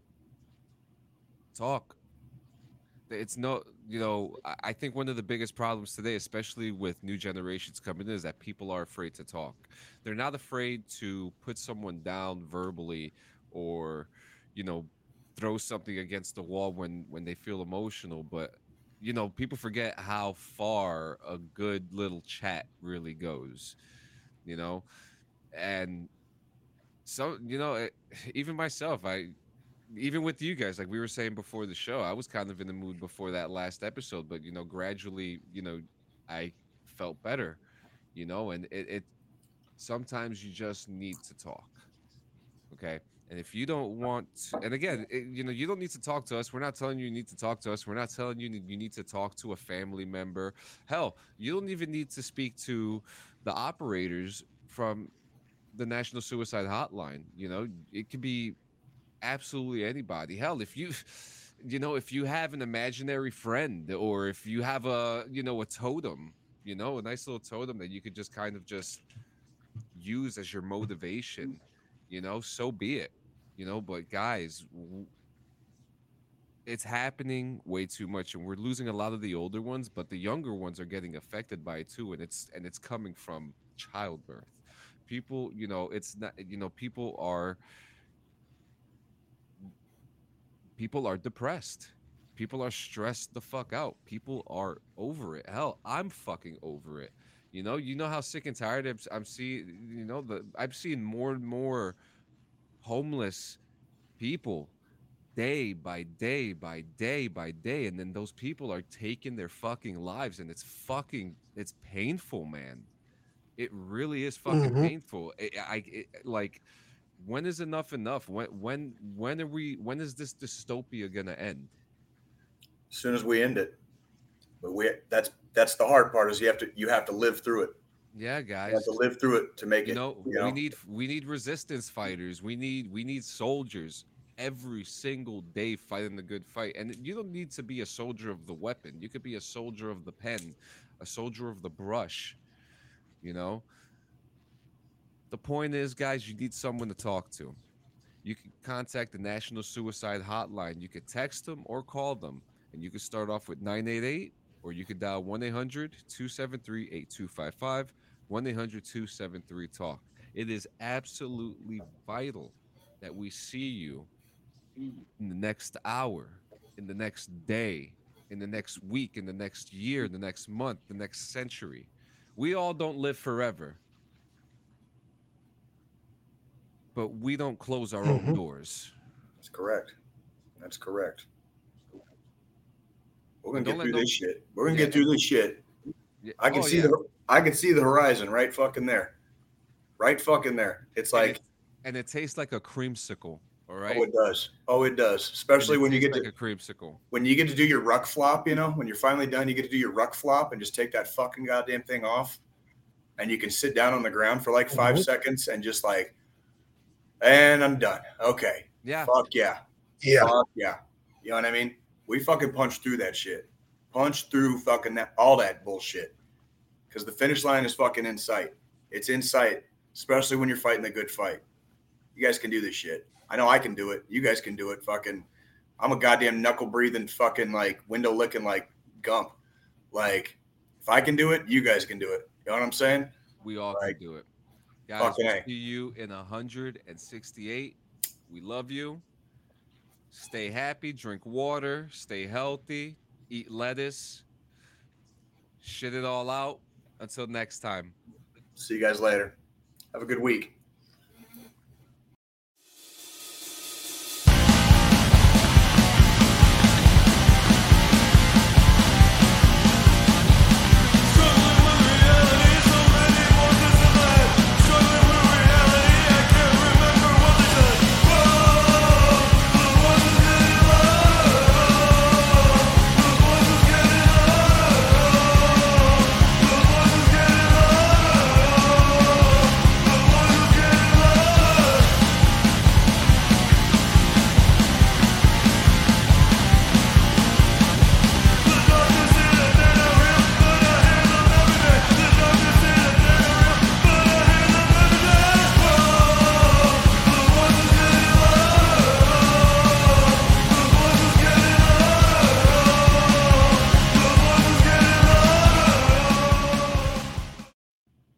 Talk. It's no, you know, I I think one of the biggest problems today, especially with new generations coming in, is that people are afraid to talk. They're not afraid to put someone down verbally or, you know, throw something against the wall when when they feel emotional. But, you know, people forget how far a good little chat really goes, you know, and so, you know, it, even myself, I even with you guys, like we were saying before the show, I was kind of in the mood before that last episode, but you know, gradually, you know, I felt better, you know, and it, it sometimes you just need to talk, okay? And if you don't want to, and again, it, you know, you don't need to talk to us. We're not telling you you need to talk to us. We're not telling you you you need to talk to a family member. Hell, you don't even need to speak to the operators from the National Suicide Hotline. You know, it could be absolutely anybody. Hell, if you you know, if you have an imaginary friend, or if you have a, you know, a totem, you know, a nice little totem that you could just kind of just use as your motivation, you know, so be it. You know, but guys, w- it's happening way too much, and we're losing a lot of the older ones, but the younger ones are getting affected by it too, and it's and it's coming from childbirth. People, you know, it's not, you know, people are people are depressed. People are stressed the fuck out. People are over it. Hell, I'm fucking over it. You know, you know how sick and tired I'm, I'm seeing. You know, the I'm seeing more and more homeless people day by day by day by day, and then those people are taking their fucking lives, and it's fucking it's painful, man. It really is fucking Mhm. painful. I, I it, like when is enough enough? When when when are we? When is this dystopia gonna end? As soon as we end it, but we that's that's the hard part is you have to you have to live through it. Yeah, You have guys. to live through it to make You it. know, You we know, need we need resistance fighters. We need we need soldiers every single day fighting the good fight. And you don't need to be a soldier of the weapon. You could be a soldier of the pen, a soldier of the brush, you know? The point is, guys, you need someone to talk to. You can contact the National Suicide Hotline. You could text them or call them. And you can start off with nine eight eight, or you could dial one eight hundred two seven three eight two five five, one eight hundred two seven three talk. It is absolutely vital that we see you in the next hour, in the next day, in the next week, in the next year, the next month, the next century. We all don't live forever, but we don't close our own Mhm. doors. that's correct. That's correct. We're gonna And get don't let through no this shit. We're gonna yeah, get through and this shit. yeah, I can oh see yeah. the I can see the horizon right fucking there. Right fucking there. It's and like, it and it tastes like a creamsicle, all oh, right? it does. Oh, it does. And Especially it when you tastes get like to a creamsicle. when you get to do your ruck flop, you know, when you're finally done, you get to do your ruck flop and just take that fucking goddamn thing off. And you can sit down on the ground for like five Mhm. seconds and just like, and I'm done. Okay. Yeah. Fuck yeah. Yeah. Fuck yeah. You know what I mean? We fucking punch through that shit. Punch through fucking that, all that bullshit. Because the finish line is fucking in sight. It's in sight, especially when you're fighting a good fight. You guys can do this shit. I know I can do it. You guys can do it. Fucking, I'm a goddamn knuckle breathing, fucking like window licking like Gump. Like, if I can do it, you guys can do it. You know what I'm saying? We all Like, can do it. Guys, fucking we'll A. see you in one hundred sixty-eight. We love you. Stay happy, drink water, stay healthy, eat lettuce, shit it all out. Until next time. See you guys later. Have a good week.